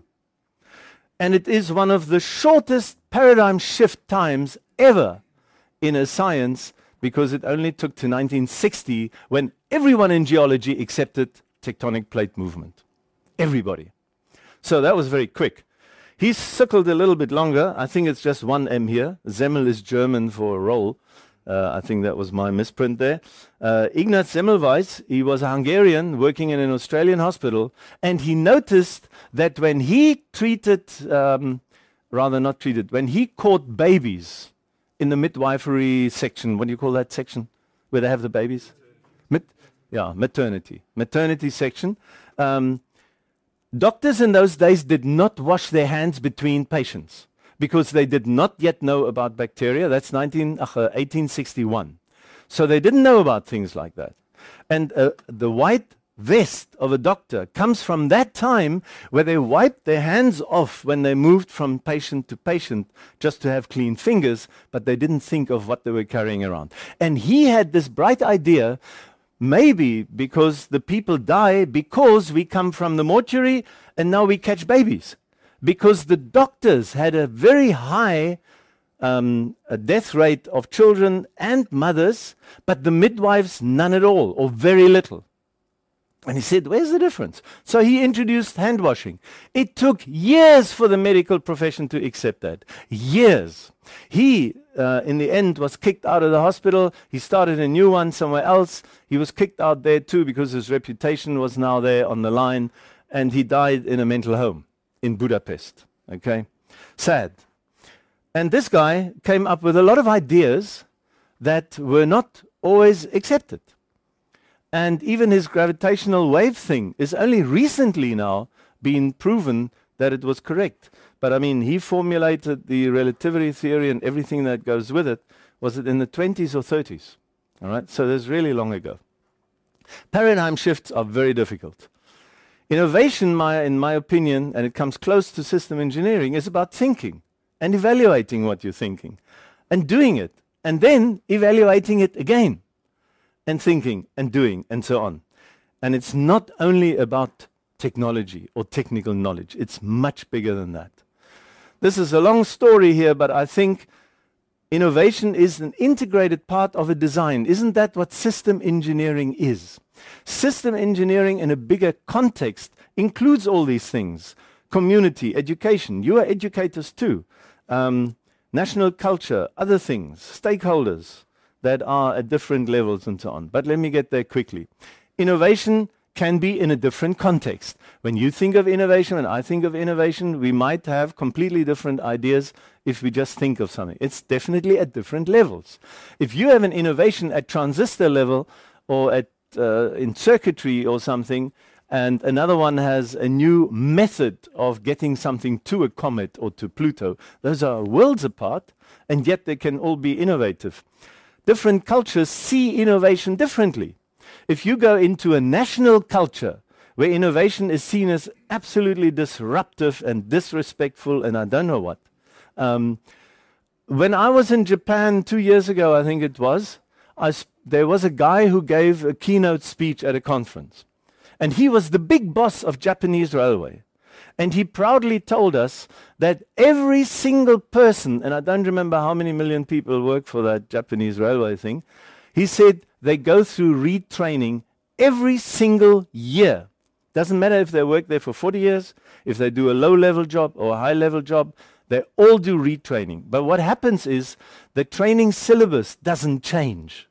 And it is one of the shortest paradigm shift times ever in a science, because it only took to nineteen sixty when everyone in geology accepted tectonic plate movement. Everybody. So that was very quick. He circled a little bit longer. I think it's just one M here. Semmel is German for roll. Uh, I think that was my misprint there. Uh, Ignaz Semmelweis, he was a Hungarian working in an Australian hospital, and he noticed that when he treated, um, rather not treated, when he caught babies in the midwifery section, what do you call that section, where they have the babies? Mid yeah, maternity. Maternity section. Um, doctors in those days did not wash their hands between patients, because they did not yet know about bacteria. That's nineteen, uh, eighteen sixty-one. So they didn't know about things like that. And uh, the white vest of a doctor comes from that time where they wiped their hands off when they moved from patient to patient just to have clean fingers, but they didn't think of what they were carrying around. And he had this bright idea, maybe because the people die because we come from the mortuary and now we catch babies. Because the doctors had a very high um, a death rate of children and mothers, but the midwives none at all, or very little. And he said, where's the difference? So he introduced hand washing. It took years for the medical profession to accept that. Years. He, uh, in the end, was kicked out of the hospital. He started a new one somewhere else. He was kicked out there too because his reputation was now there on the line. And he died in a mental home in Budapest. Okay? Sad. And this guy came up with a lot of ideas that were not always accepted. And even his gravitational wave thing is only recently now been proven that it was correct. But I mean, he formulated the relativity theory and everything that goes with it. Was it in the twenties or thirties? All right, so that's really long ago. Paradigm shifts are very difficult. Innovation, my, in my opinion, and it comes close to system engineering, is about thinking and evaluating what you're thinking and doing it, and then evaluating it again and thinking and doing and so on. And it's not only about technology or technical knowledge. It's much bigger than that. This is a long story here, but I think innovation is an integrated part of a design. Isn't that what system engineering is? System engineering in a bigger context includes all these things. Community, education. You are educators too. Um, national culture, other things, stakeholders that are at different levels and so on. But let me get there quickly. Innovation can be in a different context. When you think of innovation, when I think of innovation, we might have completely different ideas if we just think of something. It's definitely at different levels. If you have an innovation at transistor level or at uh, in circuitry or something, and another one has a new method of getting something to a comet or to Pluto, those are worlds apart, and yet they can all be innovative. Different cultures see innovation differently. If you go into a national culture where innovation is seen as absolutely disruptive and disrespectful and I don't know what. Um, when I was in Japan two years ago, I think it was, I sp there was a guy who gave a keynote speech at a conference. And he was the big boss of Japanese Railway. And he proudly told us that every single person, and I don't remember how many million people work for that Japanese railway thing, he said they go through retraining every single year. Doesn't matter if they work there for forty years, if they do a low-level job or a high-level job, they all do retraining. But what happens is the training syllabus doesn't change.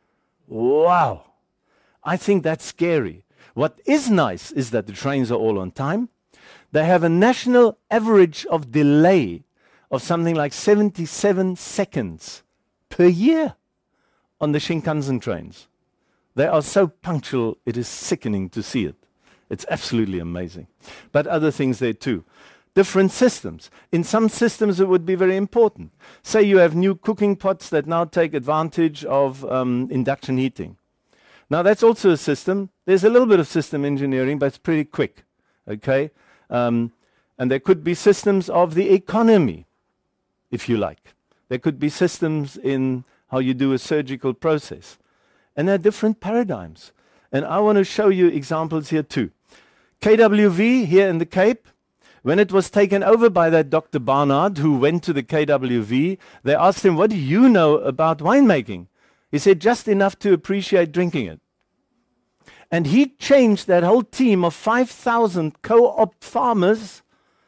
Wow. I think that's scary. What is nice is that the trains are all on time. They have a national average of delay of something like seventy-seven seconds per year on the Shinkansen trains. They are so punctual, it is sickening to see it. It's absolutely amazing. But other things there too. Different systems. In some systems it would be very important. Say you have new cooking pots that now take advantage of um, induction heating. Now that's also a system. There's a little bit of system engineering, but it's pretty quick. Okay? Um, and there could be systems of the economy, if you like. There could be systems in how you do a surgical process. And there are different paradigms. And I want to show you examples here too. K W V here in the Cape, when it was taken over by that Doctor Barnard who went to the K W V, they asked him, what do you know about winemaking? He said, just enough to appreciate drinking it. And he changed that whole team of five thousand co-op farmers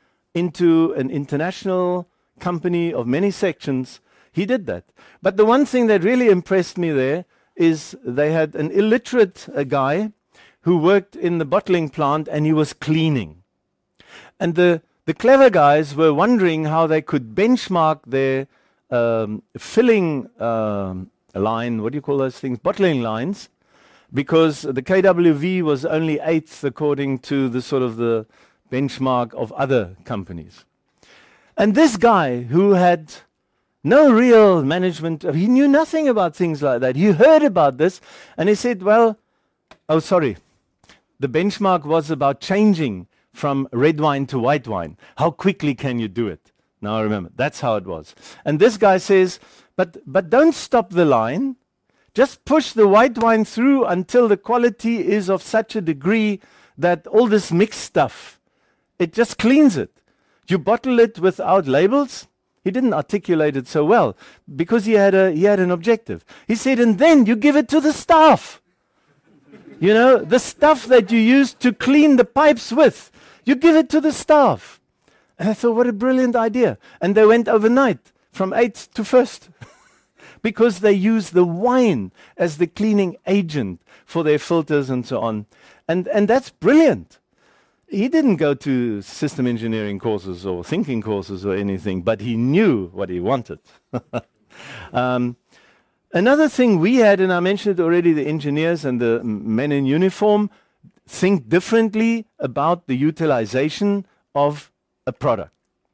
into an international company of many sections. He did that. But the one thing that really impressed me there is they had an illiterate uh, guy who worked in the bottling plant and he was cleaning. And the, the clever guys were wondering how they could benchmark their um, filling um, line, what do you call those things, bottling lines, because the K W V was only eighth according to the sort of the benchmark of other companies. And this guy who had no real management, he knew nothing about things like that. He heard about this and he said, well, oh sorry, the benchmark was about changing from red wine to white wine. How quickly can you do it? Now remember, that's how it was. And this guy says, but, but don't stop the line. Just push the white wine through until the quality is of such a degree that all this mixed stuff, it just cleans it. You bottle it without labels. He didn't articulate it so well because he had, a, he had an objective. He said, and then you give it to the staff. You know, the stuff that you use to clean the pipes with, you give it to the staff. And I thought, what a brilliant idea. And they went overnight from eighth to first because they use the wine as the cleaning agent for their filters and so on. And, and that's brilliant. He didn't go to system engineering courses or thinking courses or anything, but he knew what he wanted. um, another thing we had, and I mentioned it already, the engineers and the men in uniform, think differently about the utilization of a product.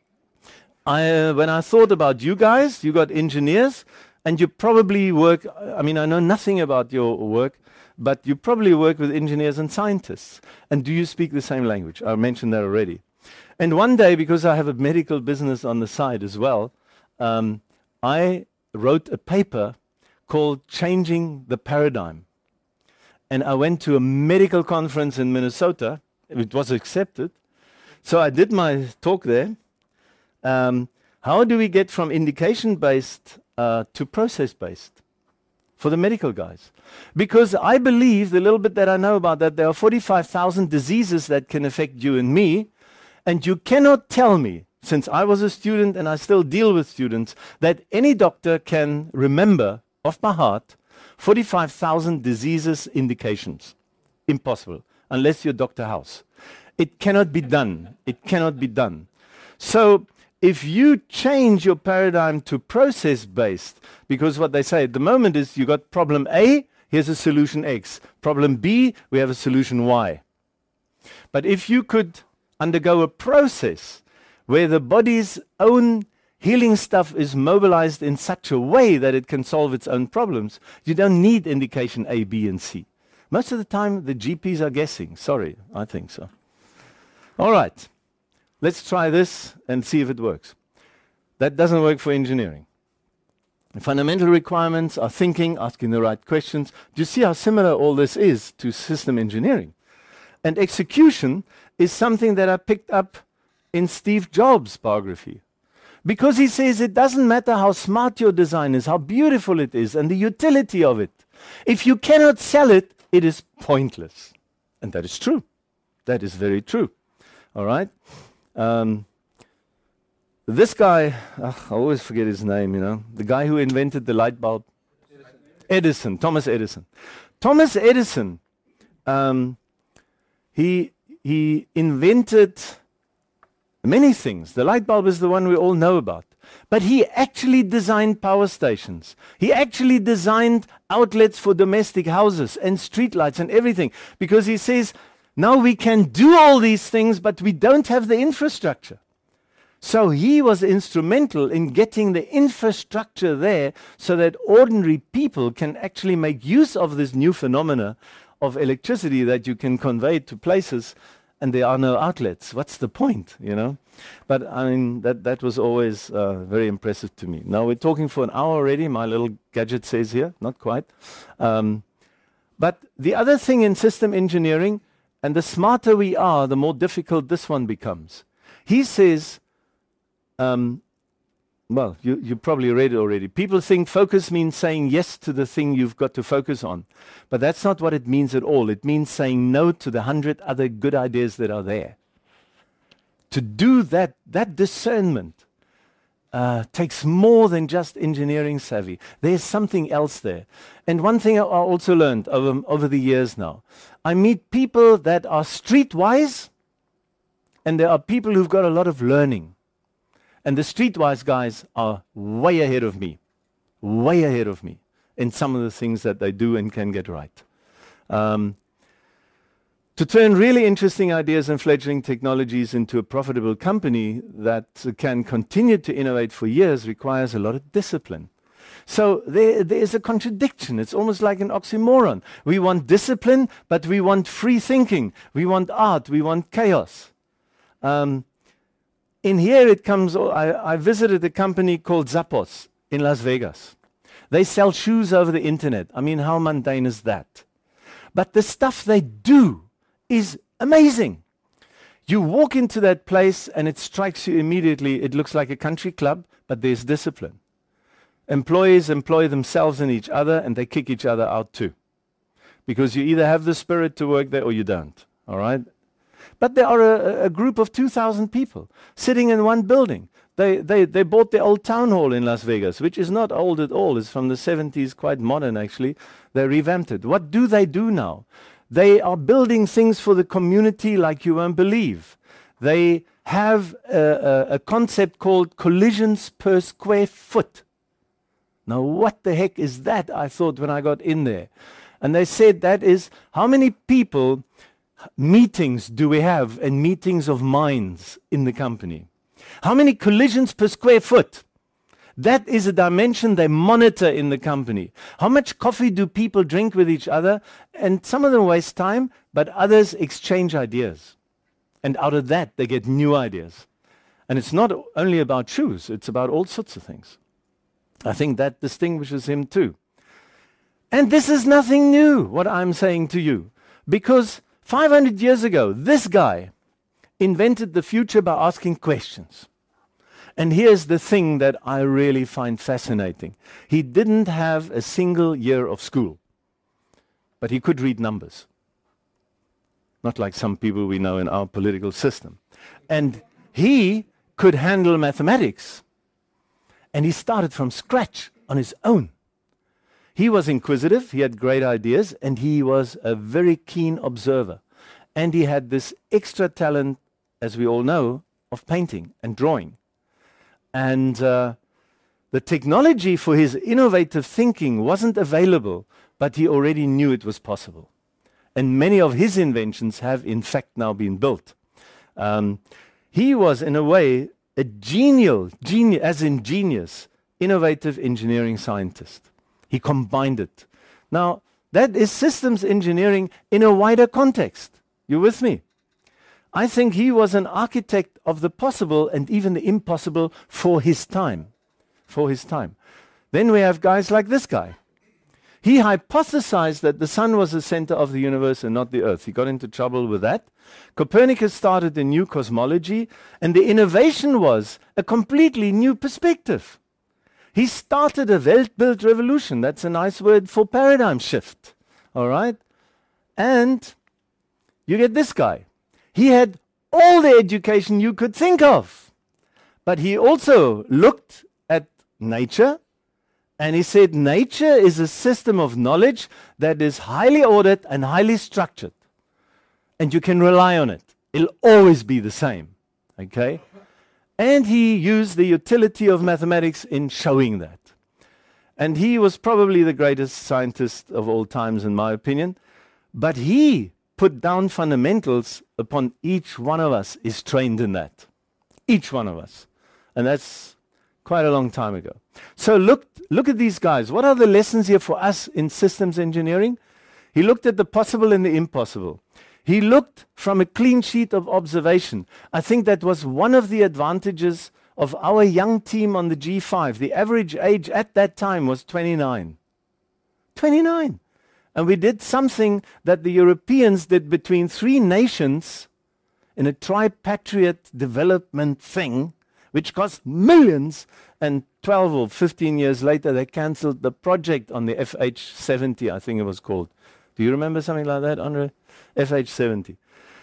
I, uh, when I thought about you guys, you got engineers, and you probably work, I mean, I know nothing about your work, but you probably work with engineers and scientists. And do you speak the same language? I mentioned that already. And one day, because I have a medical business on the side as well, um, I wrote a paper called Changing the Paradigm. And I went to a medical conference in Minnesota. It was accepted. So I did my talk there. Um, how do we get from indication-based uh, to process-based for the medical guys? Because I believe, the little bit that I know about that, there are forty-five thousand diseases that can affect you and me, and you cannot tell me, since I was a student and I still deal with students, that any doctor can remember off by heart forty-five thousand diseases indications. Impossible, unless you're Doctor House. It cannot be done. It cannot be done. So if you change your paradigm to process-based, because what they say at the moment is you got problem A, here's a solution X. Problem B, we have a solution Y. But if you could undergo a process where the body's own healing stuff is mobilized in such a way that it can solve its own problems, you don't need indication A, B, and C. Most of the time, the G Ps are guessing. Sorry, I think so. All right, let's try this and see if it works. That doesn't work for engineering. The fundamental requirements are thinking, asking the right questions. Do you see how similar all this is to system engineering? And execution is something that I picked up in Steve Jobs' biography. Because he says it doesn't matter how smart your design is, how beautiful it is, and the utility of it. If you cannot sell it, it is pointless. And that is true. That is very true. All right? Um, this guy, ugh, I always forget his name, you know. The guy who invented the light bulb. Edison. Edison, Thomas Edison. Thomas Edison, um, he, he invented many things. The light bulb is the one we all know about. But he actually designed power stations. He actually designed outlets for domestic houses and streetlights and everything. Because he says, now we can do all these things, but we don't have the infrastructure. So he was instrumental in getting the infrastructure there so that ordinary people can actually make use of this new phenomena of electricity that you can convey to places, and there are no outlets. What's the point, you know? But I mean, that, that was always uh, very impressive to me. Now we're talking for an hour already, my little gadget says here, not quite. Um, but the other thing in system engineering, and the smarter we are, the more difficult this one becomes. He says, um, well, you, you probably read it already. People think focus means saying yes to the thing you've got to focus on. But that's not what it means at all. It means saying no to the hundred other good ideas that are there. To do that, that discernment uh, takes more than just engineering savvy. There's something else there. And one thing I also learned over, over the years now, I meet people that are streetwise, and there are people who've got a lot of learning. And the streetwise guys are way ahead of me, way ahead of me in some of the things that they do and can get right. Um, to turn really interesting ideas and fledgling technologies into a profitable company that uh, can continue to innovate for years requires a lot of discipline. So there, there is a contradiction. It's almost like an oxymoron. We want discipline, but we want free thinking. We want art. We want chaos. Um, in here it comes, I, I visited a company called Zappos in Las Vegas. They sell shoes over the internet. I mean, how mundane is that? But the stuff they do is amazing. You walk into that place and it strikes you immediately. It looks like a country club, but there's discipline. Employees employ themselves and each other, and they kick each other out too. Because you either have the spirit to work there or you don't. All right? But there are a, a group of two thousand people sitting in one building. They, they, they bought the old town hall in Las Vegas, which is not old at all. It's from the seventies, quite modern actually. They revamped it. What do they do now? They are building things for the community like you won't believe. They have a, a, a concept called collisions per square foot. Now, what the heck is that, I thought when I got in there. And they said that is how many people, meetings do we have, and meetings of minds in the company? How many collisions per square foot? That is a dimension they monitor in the company. How much coffee do people drink with each other? And some of them waste time, but others exchange ideas. And out of that, they get new ideas. And it's not only about shoes, it's about all sorts of things. I think that distinguishes him too. And this is nothing new, what I'm saying to you. Because five hundred years ago, this guy invented the future by asking questions. And here's the thing that I really find fascinating. He didn't have a single year of school, but he could read numbers. Not like some people we know in our political system. And he could handle mathematics. And he started from scratch on his own. He was inquisitive, he had great ideas, and he was a very keen observer. And he had this extra talent, as we all know, of painting and drawing. And uh, the technology for his innovative thinking wasn't available, but he already knew it was possible. And many of his inventions have, in fact, now been built. Um, he was, in a way, a genial, genius, as in genius, innovative engineering scientist. He combined it. Now, that is systems engineering in a wider context. You with me? I think he was an architect of the possible and even the impossible for his time. For his time. Then we have guys like this guy. He hypothesized that the sun was the center of the universe and not the earth. He got into trouble with that. Copernicus started a new cosmology, and the innovation was a completely new perspective. He started a Weltbild revolution. That's a nice word for paradigm shift. All right? And you get this guy. He had all the education you could think of. But he also looked at nature, and he said nature is a system of knowledge that is highly ordered and highly structured. And you can rely on it. It'll always be the same. Okay? And he used the utility of mathematics in showing that. And he was probably the greatest scientist of all times, in my opinion. But he put down fundamentals upon each one of us is trained in that. Each one of us. And that's quite a long time ago. So look, look at these guys. What are the lessons here for us in systems engineering? He looked at the possible and the impossible. He looked from a clean sheet of observation. I think that was one of the advantages of our young team on the G five. The average age at that time was twenty-nine. twenty-nine. And we did something that the Europeans did between three nations in a tripatriate development thing, which cost millions, and twelve or fifteen years later they cancelled the project on the F H seventy, I think it was called. Do you remember something like that, Andre? F H seventy.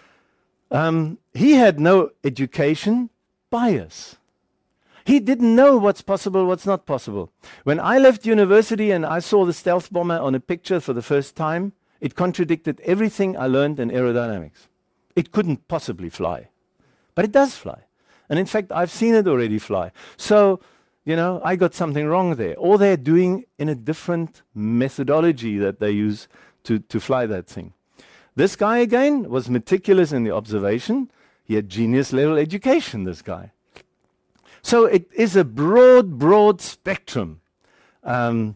Um, he had no education bias. He didn't know what's possible, what's not possible. When I left university and I saw the stealth bomber on a picture for the first time, it contradicted everything I learned in aerodynamics. It couldn't possibly fly. But it does fly. And in fact, I've seen it already fly. So, you know, I got something wrong there. Or they're doing in a different methodology that they use to, to fly that thing. This guy, again, was meticulous in the observation. He had genius level education, this guy. So it is a broad, broad spectrum. Um,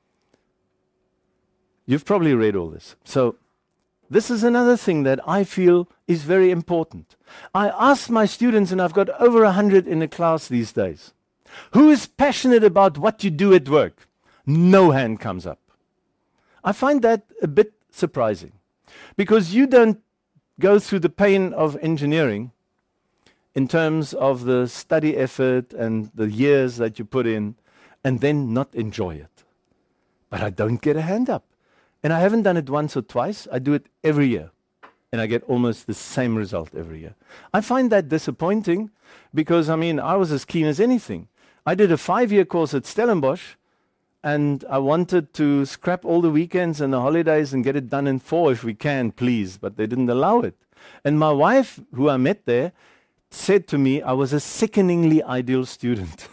you've probably read all this. So this is another thing that I feel is very important. I ask my students, and I've got over a hundred in a class these days, who is passionate about what you do at work? No hand comes up. I find that a bit surprising, because you don't go through the pain of engineering in terms of the study effort and the years that you put in, and then not enjoy it. But I don't get a hand up. And I haven't done it once or twice. I do it every year. And I get almost the same result every year. I find that disappointing because, I mean, I was as keen as anything. I did a five-year course at Stellenbosch, and I wanted to scrap all the weekends and the holidays and get it done in four if we can, please. But they didn't allow it. And my wife, who I met there, said to me I was a sickeningly ideal student.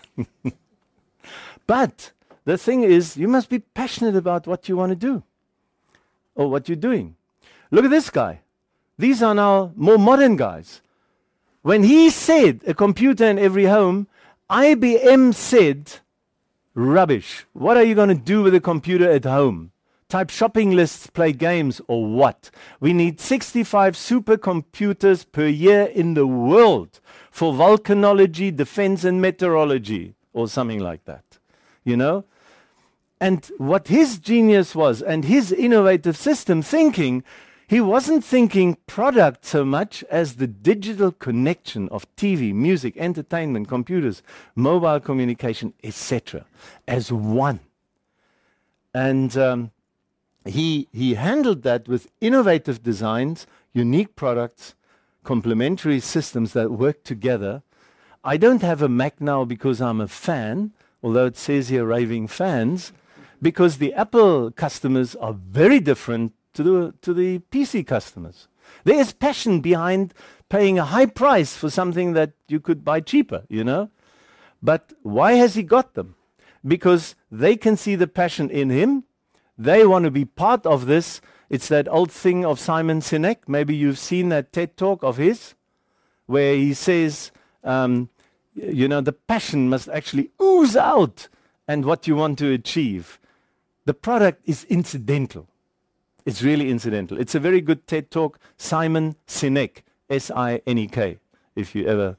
But the thing is, you must be passionate about what you want to do or what you're doing. Look at this guy. These are now more modern guys. When he said a computer in every home, I B M said, rubbish. What are you going to do with a computer at home? Type shopping lists, play games, or what? We need sixty-five supercomputers per year in the world for volcanology, defense, and meteorology, or something like that. You know? And what his genius was, and his innovative system thinking, he wasn't thinking product so much as the digital connection of T V, music, entertainment, computers, mobile communication, et cetera, as one. And um, he, he handled that with innovative designs, unique products, complementary systems that work together. I don't have a Mac now because I'm a fan, although it says here raving fans, because the Apple customers are very different to the, to the P C customers. There is passion behind paying a high price for something that you could buy cheaper, you know. But why has he got them? Because they can see the passion in him. They want to be part of this. It's that old thing of Simon Sinek. Maybe you've seen that TED talk of his, where he says, um, you know, the passion must actually ooze out and what you want to achieve. The product is incidental. It's really incidental. It's a very good TED talk, Simon Sinek, S I N E K, if you ever.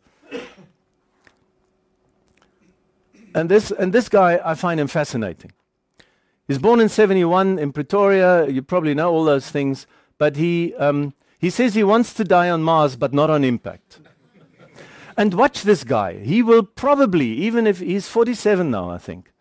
And this, and this guy, I find him fascinating. He's born in seventy-one in Pretoria. You probably know all those things. But he, um, he says he wants to die on Mars, but not on impact. And watch this guy. He will probably, even if he's forty-seven now, I think,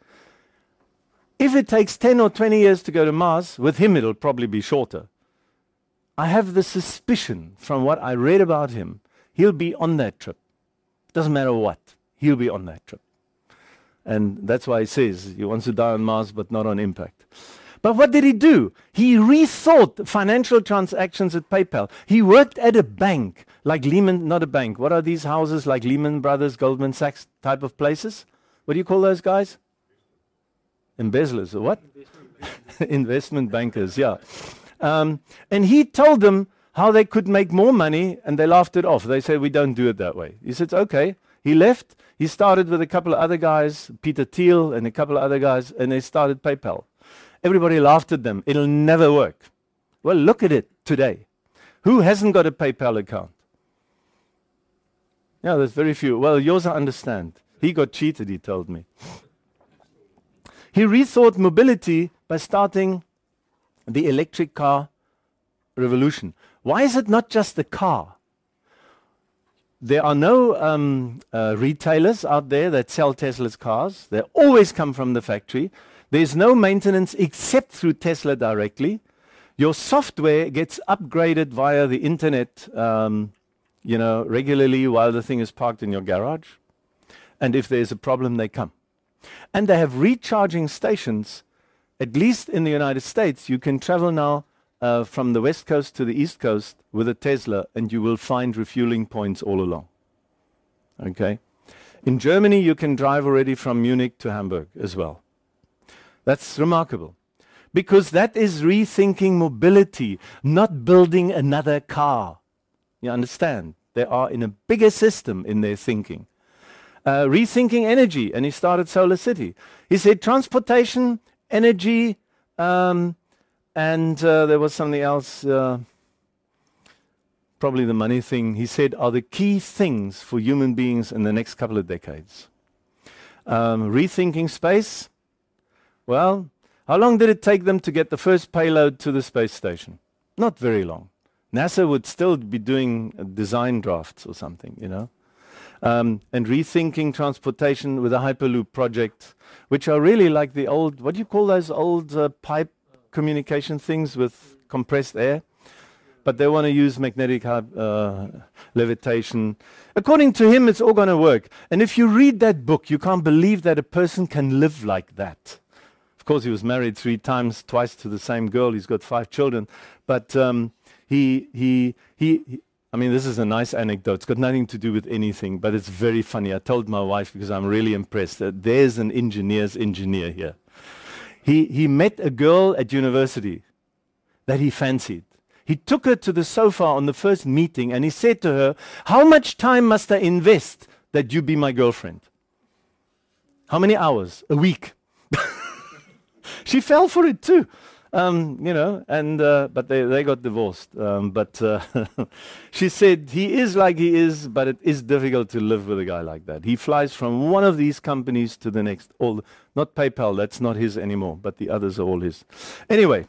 if it takes ten or twenty years to go to Mars, with him it'll probably be shorter. I have the suspicion from what I read about him, he'll be on that trip. Doesn't matter what, he'll be on that trip. And that's why he says he wants to die on Mars but not on impact. But what did he do? He rethought financial transactions at PayPal. He worked at a bank like Lehman, not a bank. What are these houses like Lehman Brothers, Goldman Sachs type of places? What do you call those guys? Embezzlers or what? Investment, Investment bankers, yeah. Um, and he told them how they could make more money, and they laughed it off. They said, we don't do it that way. He said, okay. He left. He started with a couple of other guys, Peter Thiel and a couple of other guys, and they started PayPal. Everybody laughed at them. It'll never work. Well, look at it today. Who hasn't got a PayPal account? Yeah, there's very few. Well, yours I understand. He got cheated, he told me. He rethought mobility by starting the electric car revolution. Why is it not just the car? There are no um, uh, retailers out there that sell Tesla's cars. They always come from the factory. There's no maintenance except through Tesla directly. Your software gets upgraded via the internet, um, you know, regularly while the thing is parked in your garage. And if there's a problem, they come. And they have recharging stations. At least in the United States, you can travel now uh, from the West Coast to the East Coast with a Tesla, and you will find refueling points all along. Okay? In Germany, you can drive already from Munich to Hamburg as well. That's remarkable. Because that is rethinking mobility, not building another car. You understand? They are in a bigger system in their thinking. Uh, rethinking energy, and he started Solar City. He said transportation, energy, um, and uh, there was something else, uh, probably the money thing, he said are the key things for human beings in the next couple of decades. Um, rethinking space, well, how long did it take them to get the first payload to the space station? Not very long. NASA would still be doing uh, design drafts or something, you know. Um, and rethinking transportation with a Hyperloop project, which are really like the old, what do you call those old uh, pipe communication things with compressed air? But they want to use magnetic uh, levitation. According to him, it's all going to work. And if you read that book, you can't believe that a person can live like that. Of course, he was married three times, twice to the same girl. He's got five children. But um, he, he, he, he I mean, this is a nice anecdote. It's got nothing to do with anything, but it's very funny. I told my wife because I'm really impressed that there's an engineer's engineer here. He, he met a girl at university that he fancied. He took her to the sofa on the first meeting and he said to her, how much time must I invest that you be my girlfriend? How many hours? A week. She fell for it too. Um, you know, and uh, but they, they got divorced. Um, but uh, she said, he is like he is, but it is difficult to live with a guy like that. He flies from one of these companies to the next. All, not PayPal, that's not his anymore, but the others are all his. Anyway,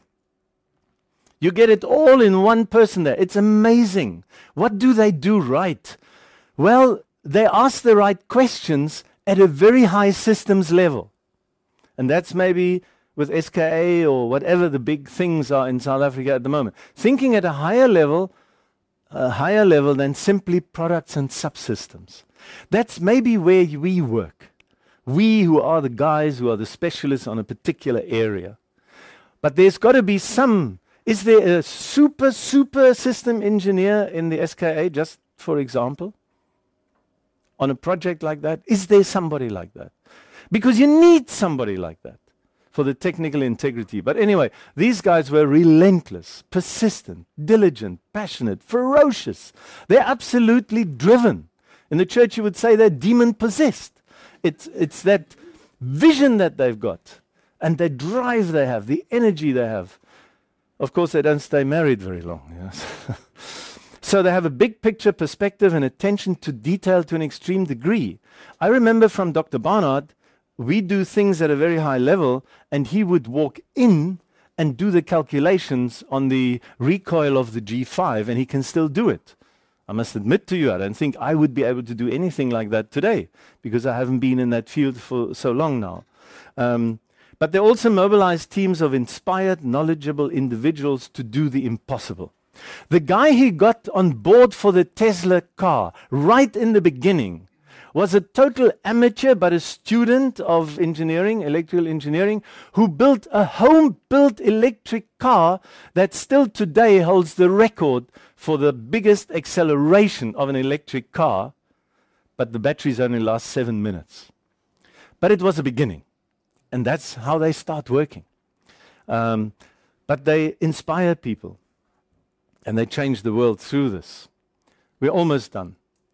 you get it all in one person there. It's amazing. What do they do right? Well, they ask the right questions at a very high systems level. And that's maybe with S K A or whatever the big things are in South Africa at the moment. Thinking at a higher level, a higher level than simply products and subsystems. That's maybe where we work. We who are the guys who are the specialists on a particular area. But there's got to be some. Is there a super, super system engineer in the S K A, just for example? On a project like that? Is there somebody like that? Because you need somebody like that for the technical integrity. But anyway, these guys were relentless, persistent, diligent, passionate, ferocious. They're absolutely driven. In the church you would say they're demon-possessed. It's, it's that vision that they've got and the drive they have, the energy they have. Of course, they don't stay married very long. Yes. So they have a big picture perspective and attention to detail to an extreme degree. I remember from Doctor Barnard, we do things at a very high level, and he would walk in and do the calculations on the recoil of the G five, and he can still do it. I must admit to you, I don't think I would be able to do anything like that today, because I haven't been in that field for so long now. Um, but they also mobilize teams of inspired, knowledgeable individuals to do the impossible. The guy he got on board for the Tesla car right in the beginning was a total amateur but a student of engineering, electrical engineering, who built a home-built electric car that still today holds the record for the biggest acceleration of an electric car, but the batteries only last seven minutes. But it was a beginning, and that's how they start working. Um, but they inspire people, and they change the world through this. We're almost done.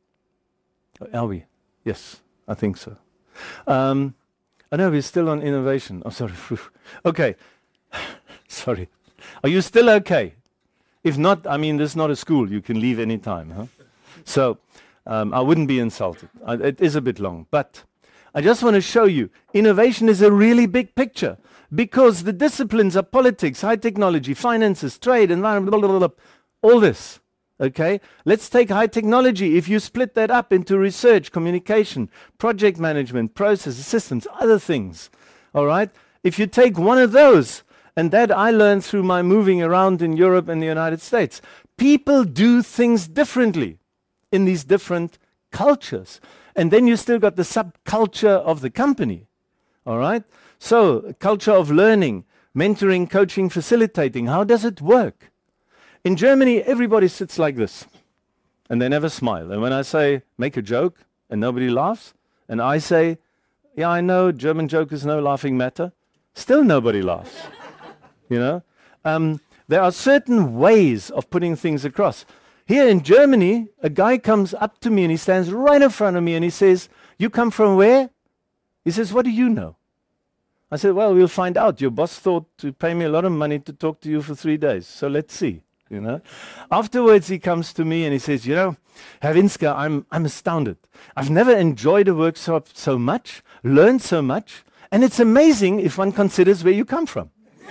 Are we? Yes, I think so. Um, I know we're still on innovation. Oh, sorry. Okay. Sorry. Are you still okay? If not, I mean, this is not a school. You can leave any time. Huh? So um, I wouldn't be insulted. I, it is a bit long. But I just want to show you, innovation is a really big picture, because the disciplines are politics, high technology, finances, trade, environment, blah, blah, blah, blah, all this. Okay, let's take high technology. If you split that up into research, communication, project management, processes, systems, other things, all right? If you take one of those, and that I learned through my moving around in Europe and the United States, people do things differently in these different cultures. And then you still got the subculture of the company, all right? So, culture of learning, mentoring, coaching, facilitating, how does it work? In Germany, everybody sits like this, and they never smile. And when I say, make a joke, and nobody laughs, and I say, yeah, I know, German joke is no laughing matter, still nobody laughs. You know? Um, there are certain ways of putting things across. Here in Germany, a guy comes up to me, and he stands right in front of me, and he says, you come from where? He says, what do you know? I said, well, we'll find out. Your boss thought to pay me a lot of money to talk to you for three days, so let's see. You know, afterwards he comes to me and he says, you know, Herr Winsker, I'm, I'm astounded. I've never enjoyed a workshop so much, learned so much, and it's amazing if one considers where you come from.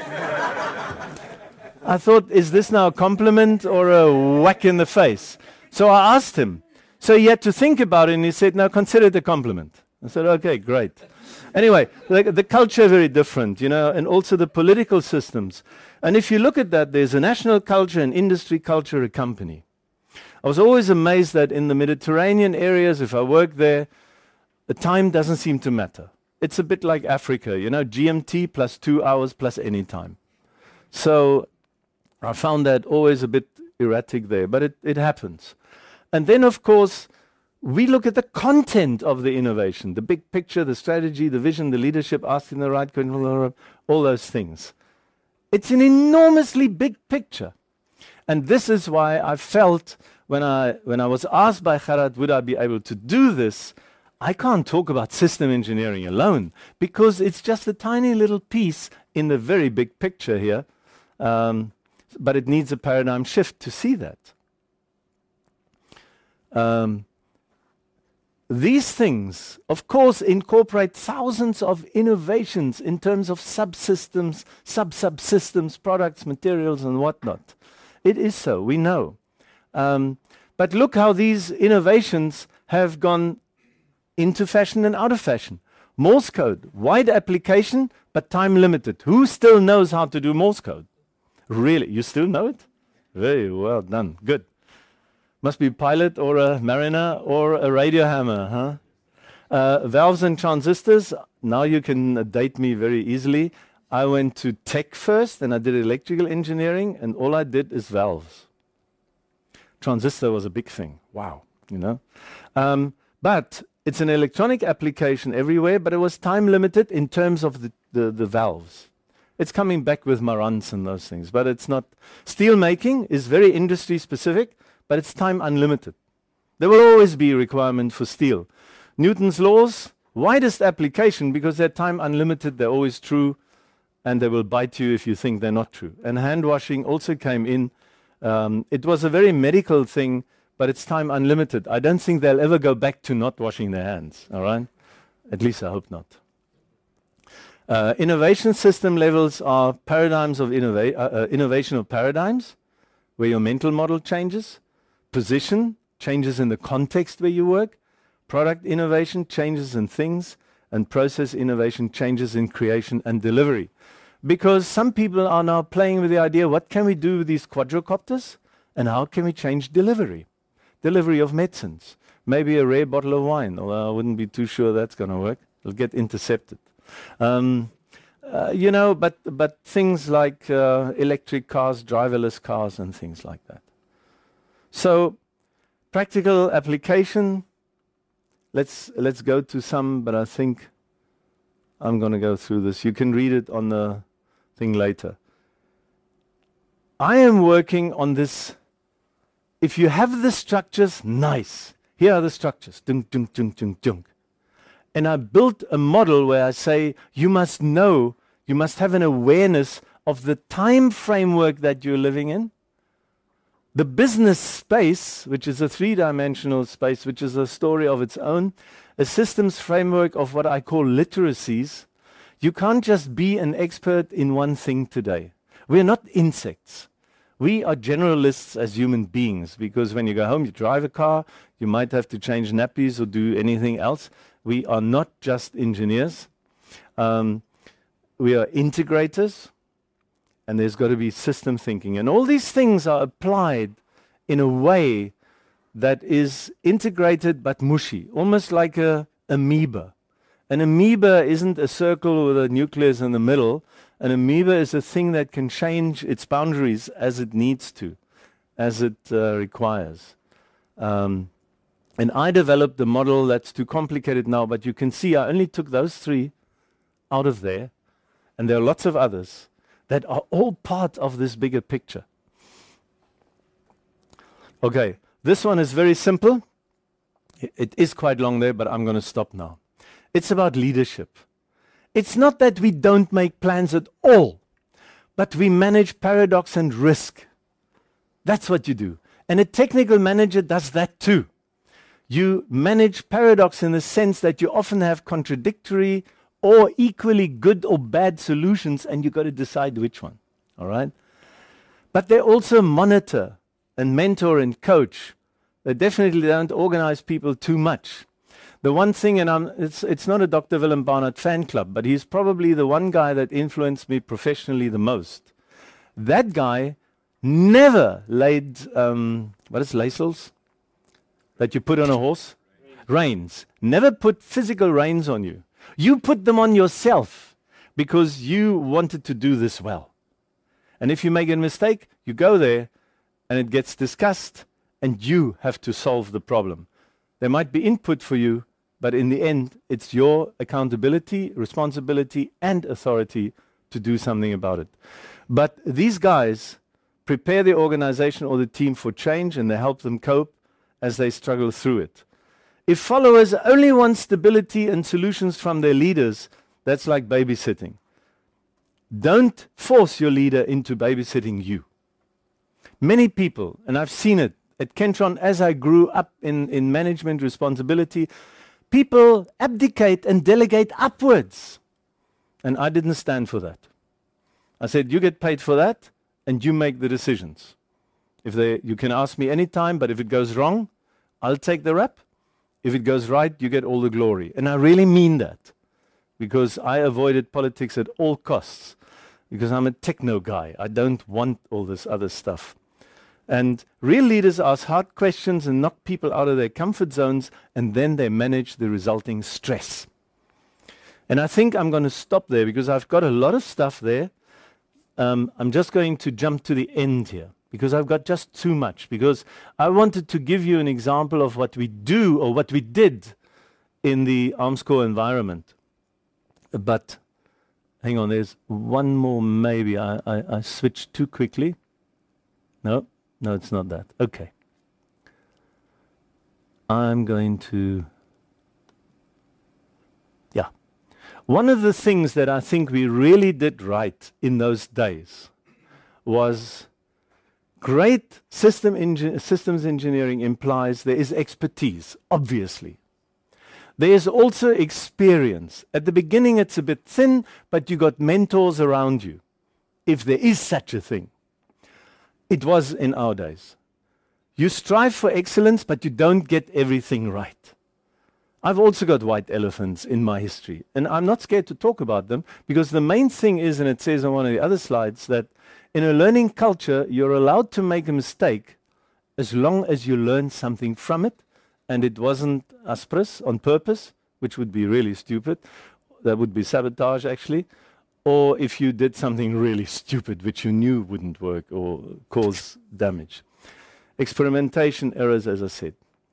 I thought, is this now a compliment or a whack in the face? So I asked him. So he had to think about it, and he said, now consider it a compliment. I said, okay, great. Anyway, the, the culture very different, you know, and also the political systems. And if you look at that, there's a national culture, an industry culture, a company. I was always amazed that in the Mediterranean areas, if I work there, the time doesn't seem to matter. It's a bit like Africa, you know, G M T plus two hours plus any time. So I found that always a bit erratic there, but it, it happens. And then, of course, we look at the content of the innovation, the big picture, the strategy, the vision, the leadership, asking the right question, all those things. It's an enormously big picture. And this is why I felt when I, when I was asked by Gerard, would I be able to do this, I can't talk about system engineering alone, because it's just a tiny little piece in the very big picture here, um, but it needs a paradigm shift to see that. Um, these things, of course, incorporate thousands of innovations in terms of subsystems, sub-subsystems, products, materials, and whatnot. It is so, we know. Um, but look how these innovations have gone into fashion and out of fashion. Morse code, wide application, but time limited. Who still knows how to do Morse code? Really? You still know it? Very well done. Good. Must be a pilot or a mariner or a radio hammer, huh? Uh, valves and transistors, now you can uh, date me very easily. I went to tech first, and I did electrical engineering, and all I did is valves. Transistor was a big thing. Wow, you know. Um, but it's an electronic application everywhere, but it was time limited in terms of the, the, the valves. It's coming back with Marantz and those things, but it's not. Steel making is very industry specific, but it's time unlimited. There will always be a requirement for steel. Newton's laws, widest application because they're time unlimited, they're always true, and they will bite you if you think they're not true. And hand washing also came in. Um, it was a very medical thing, but it's time unlimited. I don't think they'll ever go back to not washing their hands, all right? At least I hope not. Uh, innovation system levels are paradigms of innova uh, uh, innovation of paradigms, where your mental model changes. Position, changes in the context where you work. Product innovation, changes in things. And process innovation, changes in creation and delivery. Because some people are now playing with the idea, what can we do with these quadrocopters? And how can we change delivery? Delivery of medicines. Maybe a rare bottle of wine, although I wouldn't be too sure that's going to work. It'll get intercepted. Um, uh, you know, but, but things like uh, electric cars, driverless cars, and things like that. So, practical application, let's, let's go to some, but I think I'm going to go through this. You can read it on the thing later. I am working on this. If you have the structures, nice. Here are the structures. Dunk, dunk, dunk, dunk, dunk. And I built a model where I say, you must know, you must have an awareness of the time framework that you're living in. The business space, which is a three-dimensional space, which is a story of its own, a systems framework of what I call literacies. You can't just be an expert in one thing today. We're not insects. We are generalists as human beings, because when you go home, you drive a car, you might have to change nappies or do anything else. We are not just engineers. Um, we are integrators, and there's got to be system thinking. And all these things are applied in a way that is integrated but mushy, almost like a amoeba. An amoeba isn't a circle with a nucleus in the middle. An amoeba is a thing that can change its boundaries as it needs to, as it uh, requires. Um, and I developed a model that's too complicated now, but you can see I only took those three out of there, and there are lots of others that are all part of this bigger picture. Okay, this one is very simple. I- it is quite long there, but I'm going to stop now. It's about leadership. It's not that we don't make plans at all, but we manage paradox and risk. That's what you do. And a technical manager does that too. You manage paradox in the sense that you often have contradictory or equally good or bad solutions, and you've got to decide which one, all right? But they also monitor and mentor and coach. They definitely don't organize people too much. The one thing, and I'm, it's, it's not a Doctor Willem Barnard fan club, but he's probably the one guy that influenced me professionally the most. That guy never laid, um, what is laissels? That you put on a horse? Reins. Never put physical reins on you. You put them on yourself because you wanted to do this well. And if you make a mistake, you go there and it gets discussed and you have to solve the problem. There might be input for you, but in the end, it's your accountability, responsibility, and authority to do something about it. But these guys prepare the organization or the team for change, and they help them cope as they struggle through it. If followers only want stability and solutions from their leaders, that's like babysitting. Don't force your leader into babysitting you. Many people, and I've seen it at Kentron as I grew up in, in management responsibility, people abdicate and delegate upwards. And I didn't stand for that. I said, you get paid for that, and you make the decisions. If they, you can ask me anytime, but if it goes wrong, I'll take the rap. If it goes right, you get all the glory. And I really mean that, because I avoided politics at all costs, because I'm a techno guy. I don't want all this other stuff. And real leaders ask hard questions and knock people out of their comfort zones, and then they manage the resulting stress. And I think I'm going to stop there, because I've got a lot of stuff there. Um, I'm just going to jump to the end here, because I've got just too much, because I wanted to give you an example of what we do or what we did in the Armscor environment. But hang on, there's one more maybe. I, I, I switched too quickly. No, no, it's not that. Okay. I'm going to... Yeah. One of the things that I think we really did right in those days was great system engi- systems engineering implies there is expertise, obviously. There is also experience. At the beginning it's a bit thin, but you got mentors around you, if there is such a thing. It was in our days. You strive for excellence, but you don't get everything right. I've also got white elephants in my history, and I'm not scared to talk about them, because the main thing is, and it says on one of the other slides, that in a learning culture, you're allowed to make a mistake as long as you learn something from it, and it wasn't aspres on purpose, which would be really stupid. That would be sabotage, actually. Or if you did something really stupid, which you knew wouldn't work or cause damage. Experimentation errors, as I said.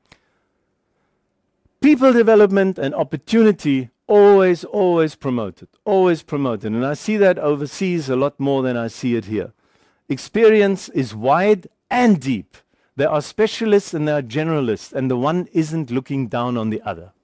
People development and opportunity, always, always promoted, always promoted. And I see that overseas a lot more than I see it here. Experience is wide and deep. There are specialists and there are generalists, and the one isn't looking down on the other.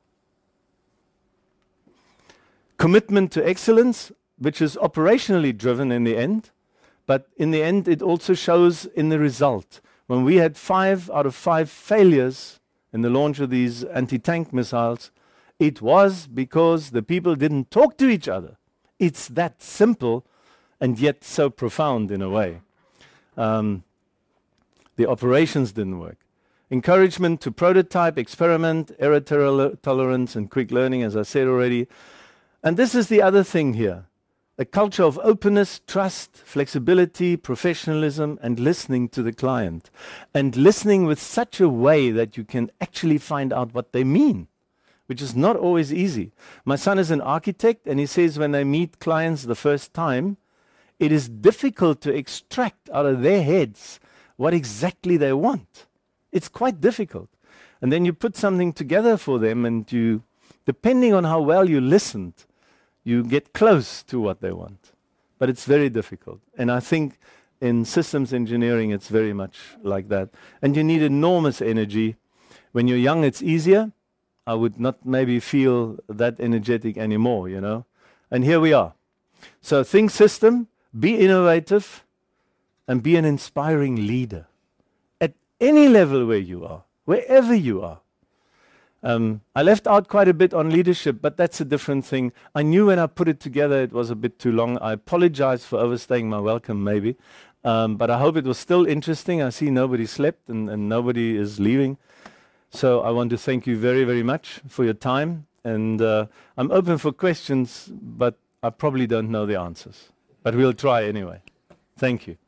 Commitment to excellence, which is operationally driven in the end, but in the end it also shows in the result. When we had five out of five failures in the launch of these anti-tank missiles, it was because the people didn't talk to each other. It's that simple and yet so profound in a way. Um, the operations didn't work. Encouragement to prototype, experiment, error tolerance and quick learning, as I said already. And this is the other thing here. A culture of openness, trust, flexibility, professionalism, and listening to the client. And listening with such a way that you can actually find out what they mean, which is not always easy. My son is an architect, and he says when they meet clients the first time, it is difficult to extract out of their heads what exactly they want. It's quite difficult. And then you put something together for them, and you, depending on how well you listened, you get close to what they want. But it's very difficult. And I think in systems engineering, it's very much like that. And you need enormous energy. When you're young, it's easier. I would not maybe feel that energetic anymore, you know. And here we are. So think system, be innovative, and be an inspiring leader. At any level where you are, wherever you are. Um, I left out quite a bit on leadership, but that's a different thing. I knew when I put it together it was a bit too long. I apologize for overstaying my welcome, maybe. Um, but I hope it was still interesting. I see nobody slept and, and nobody is leaving. So I want to thank you very, very much for your time. And uh, I'm open for questions, but I probably don't know the answers. But we'll try anyway. Thank you.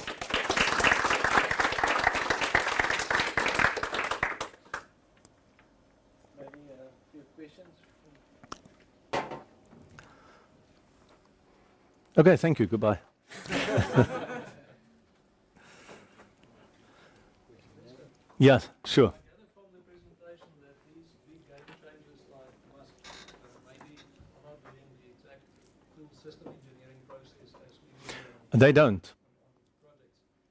Okay, thank you. Goodbye. Yes, sure. They don't.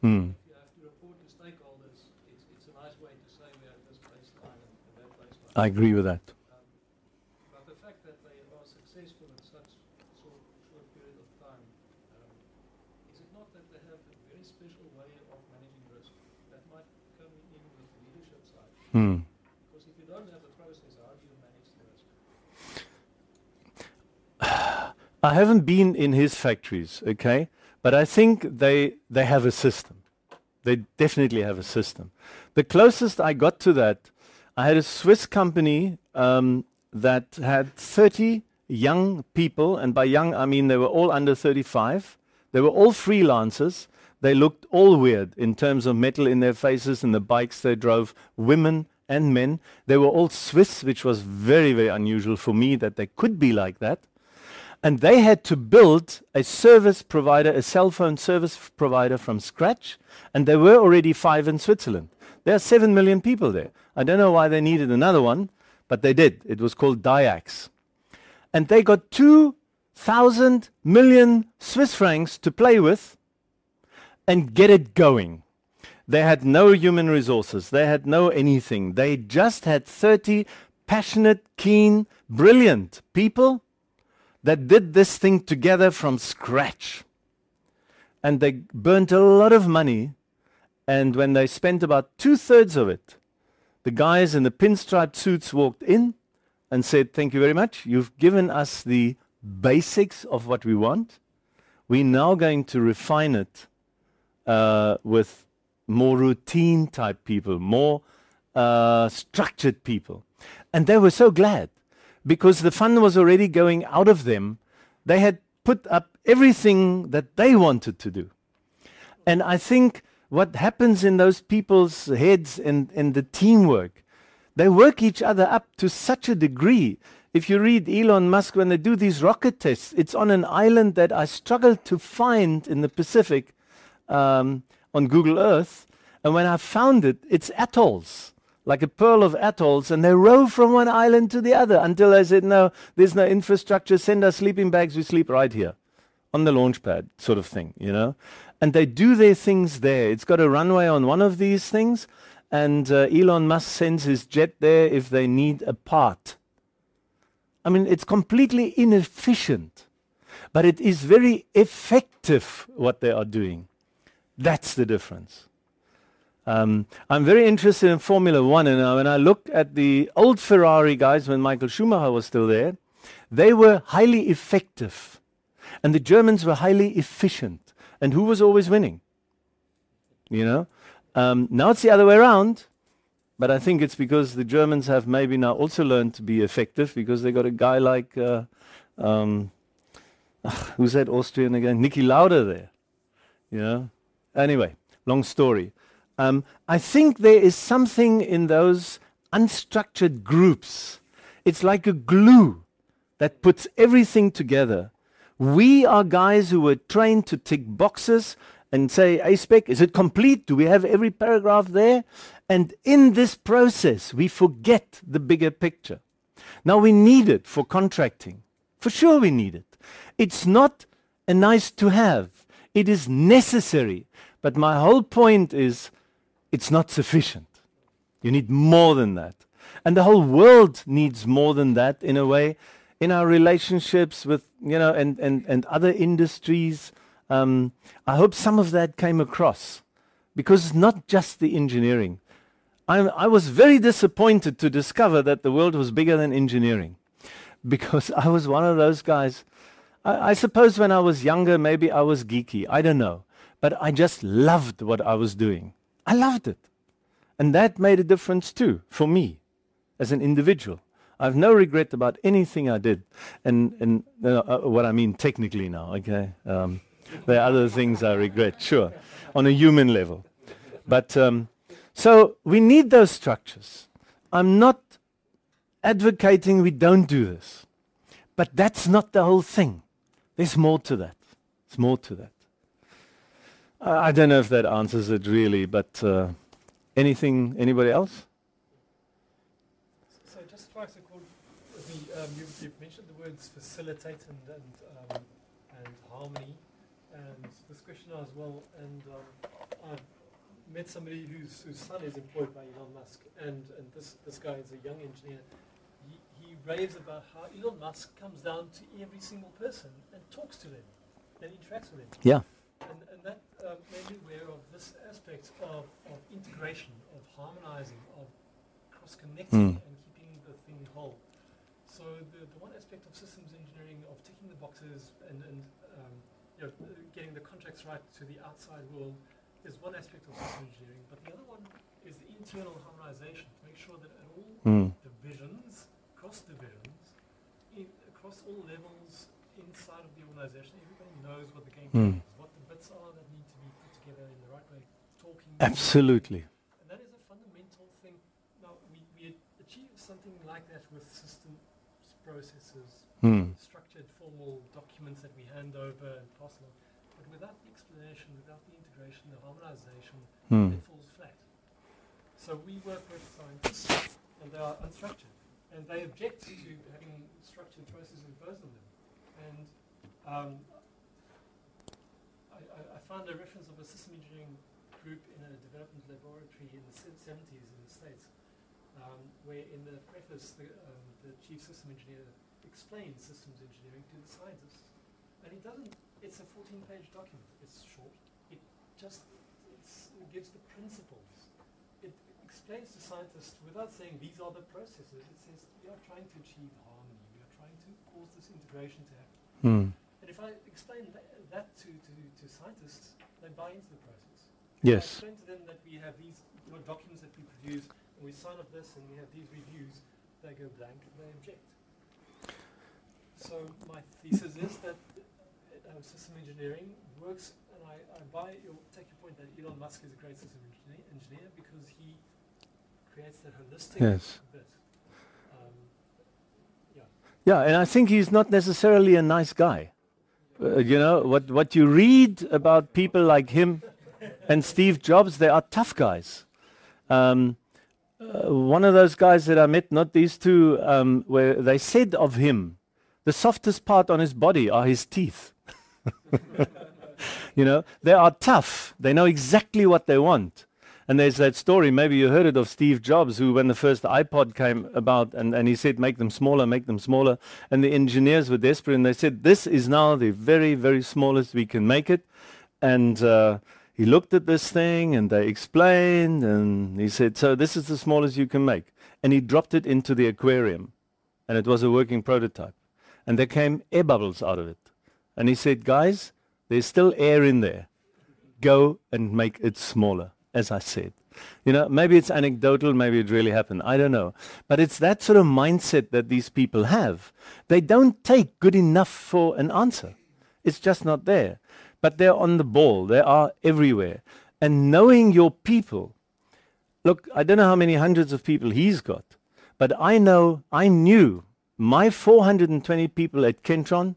Hmm. If you have to report to stakeholders, it's, it's a nice way to say we have this baseline and, and that baseline. I agree with that. Um, but the fact that they are successful in such short, short period of time, um, is it not that they have a very special way of managing risk that might come in with the leadership side? Hmm. Because if you don't have a process, how do you manage the risk? I haven't been in his factories, okay, but I think they they have a system. They definitely have a system. The closest I got to that, I had a Swiss company um, that had thirty young people, and by young I mean they were all under thirty-five. They were all freelancers. They looked all weird in terms of metal in their faces and the bikes they drove, women and men. They were all Swiss, which was very, very unusual for me that they could be like that. And they had to build a service provider, a cell phone service provider from scratch. And there were already five in Switzerland. There are seven million people there. I don't know why they needed another one, but they did. It was called Diax. And they got two thousand million Swiss francs to play with and get it going. They had no human resources. They had no anything. They just had thirty passionate, keen, brilliant people that did this thing together from scratch. And they burnt a lot of money. And when they spent about two-thirds of it, the guys in the pinstripe suits walked in and said, "Thank you very much. You've given us the basics of what we want. We're now going to refine it uh, with more routine type people, more uh, structured people." And they were so glad because the fun was already going out of them. They had put up everything that they wanted to do. And I think what happens in those people's heads and, and the teamwork, they work each other up to such a degree. If you read Elon Musk, when they do these rocket tests, it's on an island that I struggled to find in the Pacific um, on Google Earth. And when I found it, it's atolls, like a pearl of atolls, and they row from one island to the other until they said, "No, there's no infrastructure, send us sleeping bags, we sleep right here on the launch pad," sort of thing, you know. And they do their things there. It's got a runway on one of these things, and uh, Elon Musk sends his jet there if they need a part. I mean, it's completely inefficient, but it is very effective what they are doing. That's the difference. Um, I'm very interested in Formula One, and uh, when I look at the old Ferrari guys, when Michael Schumacher was still there, they were highly effective, and the Germans were highly efficient. And who was always winning? You know? Um, now it's the other way around, but I think it's because the Germans have maybe now also learned to be effective because they got a guy like, uh, um, ugh, who's that Austrian again? Niki Lauda there. You know? Anyway, long story. Um, I think there is something in those unstructured groups. It's like a glue that puts everything together. We are guys who were trained to tick boxes and say, "A spec, is it complete? Do we have every paragraph there?" And in this process, we forget the bigger picture. Now, we need it for contracting. For sure we need it. It's not a nice to have. It is necessary. But my whole point is, it's not sufficient. You need more than that. And the whole world needs more than that in a way, in our relationships with, you know, and, and, and other industries. Um, I hope some of that came across, because it's not just the engineering. I, I was very disappointed to discover that the world was bigger than engineering, because I was one of those guys. I, I suppose when I was younger, maybe I was geeky. I don't know. But I just loved what I was doing. I loved it. And that made a difference too, for me, as an individual. I have no regret about anything I did. And, and uh, uh, what I mean technically now, okay? Um, there are other things I regret, sure, on a human level. But, um, so we need those structures. I'm not advocating we don't do this. But that's not the whole thing. There's more to that. There's more to that. I don't know if that answers it really, but uh, anything, anybody else? So just try to quote the, um, you've, you've mentioned the words facilitate and, and, um, and harmony, and this question as well. And um, I've met somebody whose, whose son is employed by Elon Musk, and, and this, this guy is a young engineer. He, he raves about how Elon Musk comes down to every single person and talks to them and interacts with them. Yeah. And, and that um, made me aware of this aspect of, of integration, of harmonizing, of cross-connecting Mm. and keeping the thing whole. So the, the one aspect of systems engineering, of ticking the boxes and, and um, you know, uh, getting the contracts right to the outside world, is one aspect of systems engineering. But the other one is the internal harmonization, to make sure that at all Mm. divisions, cross divisions, in, across all levels inside of the organization, everybody knows what the game Mm. is, what the bits are that need to be put together in the right way, talking. Absolutely. And that is a fundamental thing. Now, we, we achieve something like that with systems, processes, Mm. structured formal documents that we hand over and pass along. But without the explanation, without the integration, the harmonization, Mm. it falls flat. So we work with scientists, and they are unstructured. And they object to having structured processes imposed on them. And um, I, I, I found a reference of a system engineering group in a development laboratory in the seventies in the States, um, where in the preface the, um, the chief system engineer explains systems engineering to the scientists. And he doesn't, it's a fourteen page document, it's short, it just it's, it gives the principles. It explains to scientists without saying these are the processes, it says we are trying to achieve harmony, we are trying to cause this integration to happen. Mm. And if I explain tha that to, to, to scientists, they buy into the process. Yes. I explain to them that we have these you know, documents that we produce, and we sign off this, and we have these reviews, they go blank, and they object. So my thesis is that uh, system engineering works, and I, I buy your, take your point that Elon Musk is a great system engineer, engineer because he creates that holistic Yes. bit. Um, yeah. Yeah, and I think he's not necessarily a nice guy. Uh, you know, what, what you read about people like him and Steve Jobs, they are tough guys. Um, uh, one of those guys that I met, not these two, um, where they said of him, the softest part on his body are his teeth. You know, they are tough. They know exactly what they want. And there's that story, maybe you heard it, of Steve Jobs, who when the first iPod came about, and, and he said, make them smaller, make them smaller. And the engineers were desperate, and they said, this is now the very, very smallest we can make it. And uh, he looked at this thing, and they explained, and he said, so this is the smallest you can make. And he dropped it into the aquarium, and it was a working prototype. And there came air bubbles out of it. And he said, guys, there's still air in there. Go and make it smaller. As I said, you know, maybe it's anecdotal, maybe it really happened, I don't know. But it's that sort of mindset that these people have. They don't take good enough for an answer. It's just not there. But they're on the ball. They are everywhere. And knowing your people, look, I don't know how many hundreds of people he's got, but I know, I knew my four hundred twenty people at Kentron,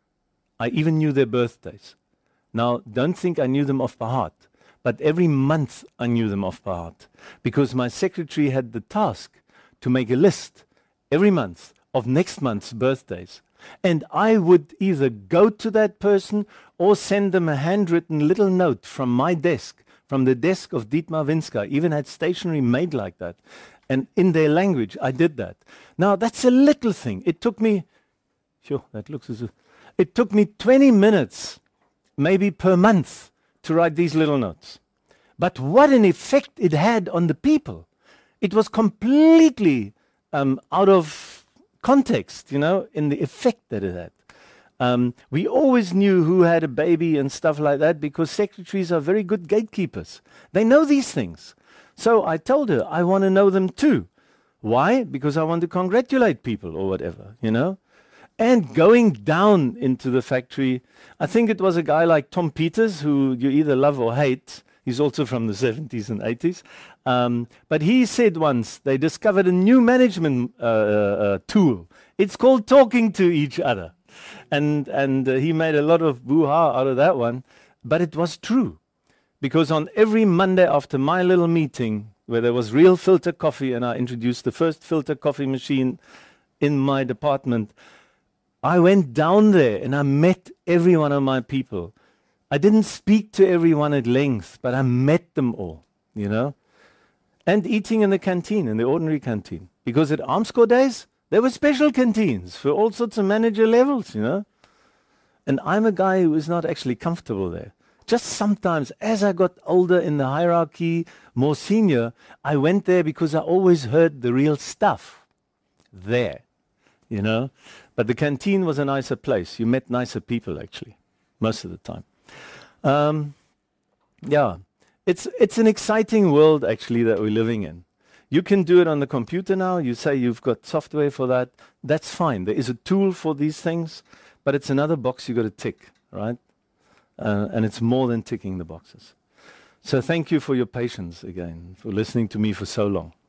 I even knew their birthdays. Now, don't think I knew them off by heart. But every month I knew them off by heart because my secretary had the task to make a list every month of next month's birthdays. And I would either go to that person or send them a handwritten little note from my desk, from the desk of Dietmar Winska. I even had stationery made like that. And in their language, I did that. Now, that's a little thing. It took me, sure, that looks as if, it took me twenty minutes, maybe per month, to write these little notes. But what an effect it had on the people. It was completely um, out of context, you know, in the effect that it had. Um, we always knew who had a baby and stuff like that because secretaries are very good gatekeepers. They know these things. So I told her, I want to know them too. Why? Because I want to congratulate people or whatever, you know. And going down into the factory, I think it was a guy like Tom Peters, who you either love or hate. He's also from the seventies and eighties. Um, but he said once they discovered a new management uh, uh, tool. It's called talking to each other. And, and uh, he made a lot of boo-ha out of that one. But it was true. Because on every Monday after my little meeting, where there was real filter coffee, and I introduced the first filter coffee machine in my department, I went down there and I met every one of my people. I didn't speak to everyone at length, but I met them all, you know. And eating in the canteen, in the ordinary canteen. Because at Armscor days, there were special canteens for all sorts of manager levels, you know. And I'm a guy who is not actually comfortable there. Just sometimes, as I got older in the hierarchy, more senior, I went there because I always heard the real stuff there, you know. But the canteen was a nicer place. You met nicer people, actually, most of the time. Um, yeah, it's, it's an exciting world, actually, that we're living in. You can do it on the computer now. You say you've got software for that. That's fine. There is a tool for these things, but it's another box you've got to tick, right? Uh, and it's more than ticking the boxes. So thank you for your patience again, for listening to me for so long.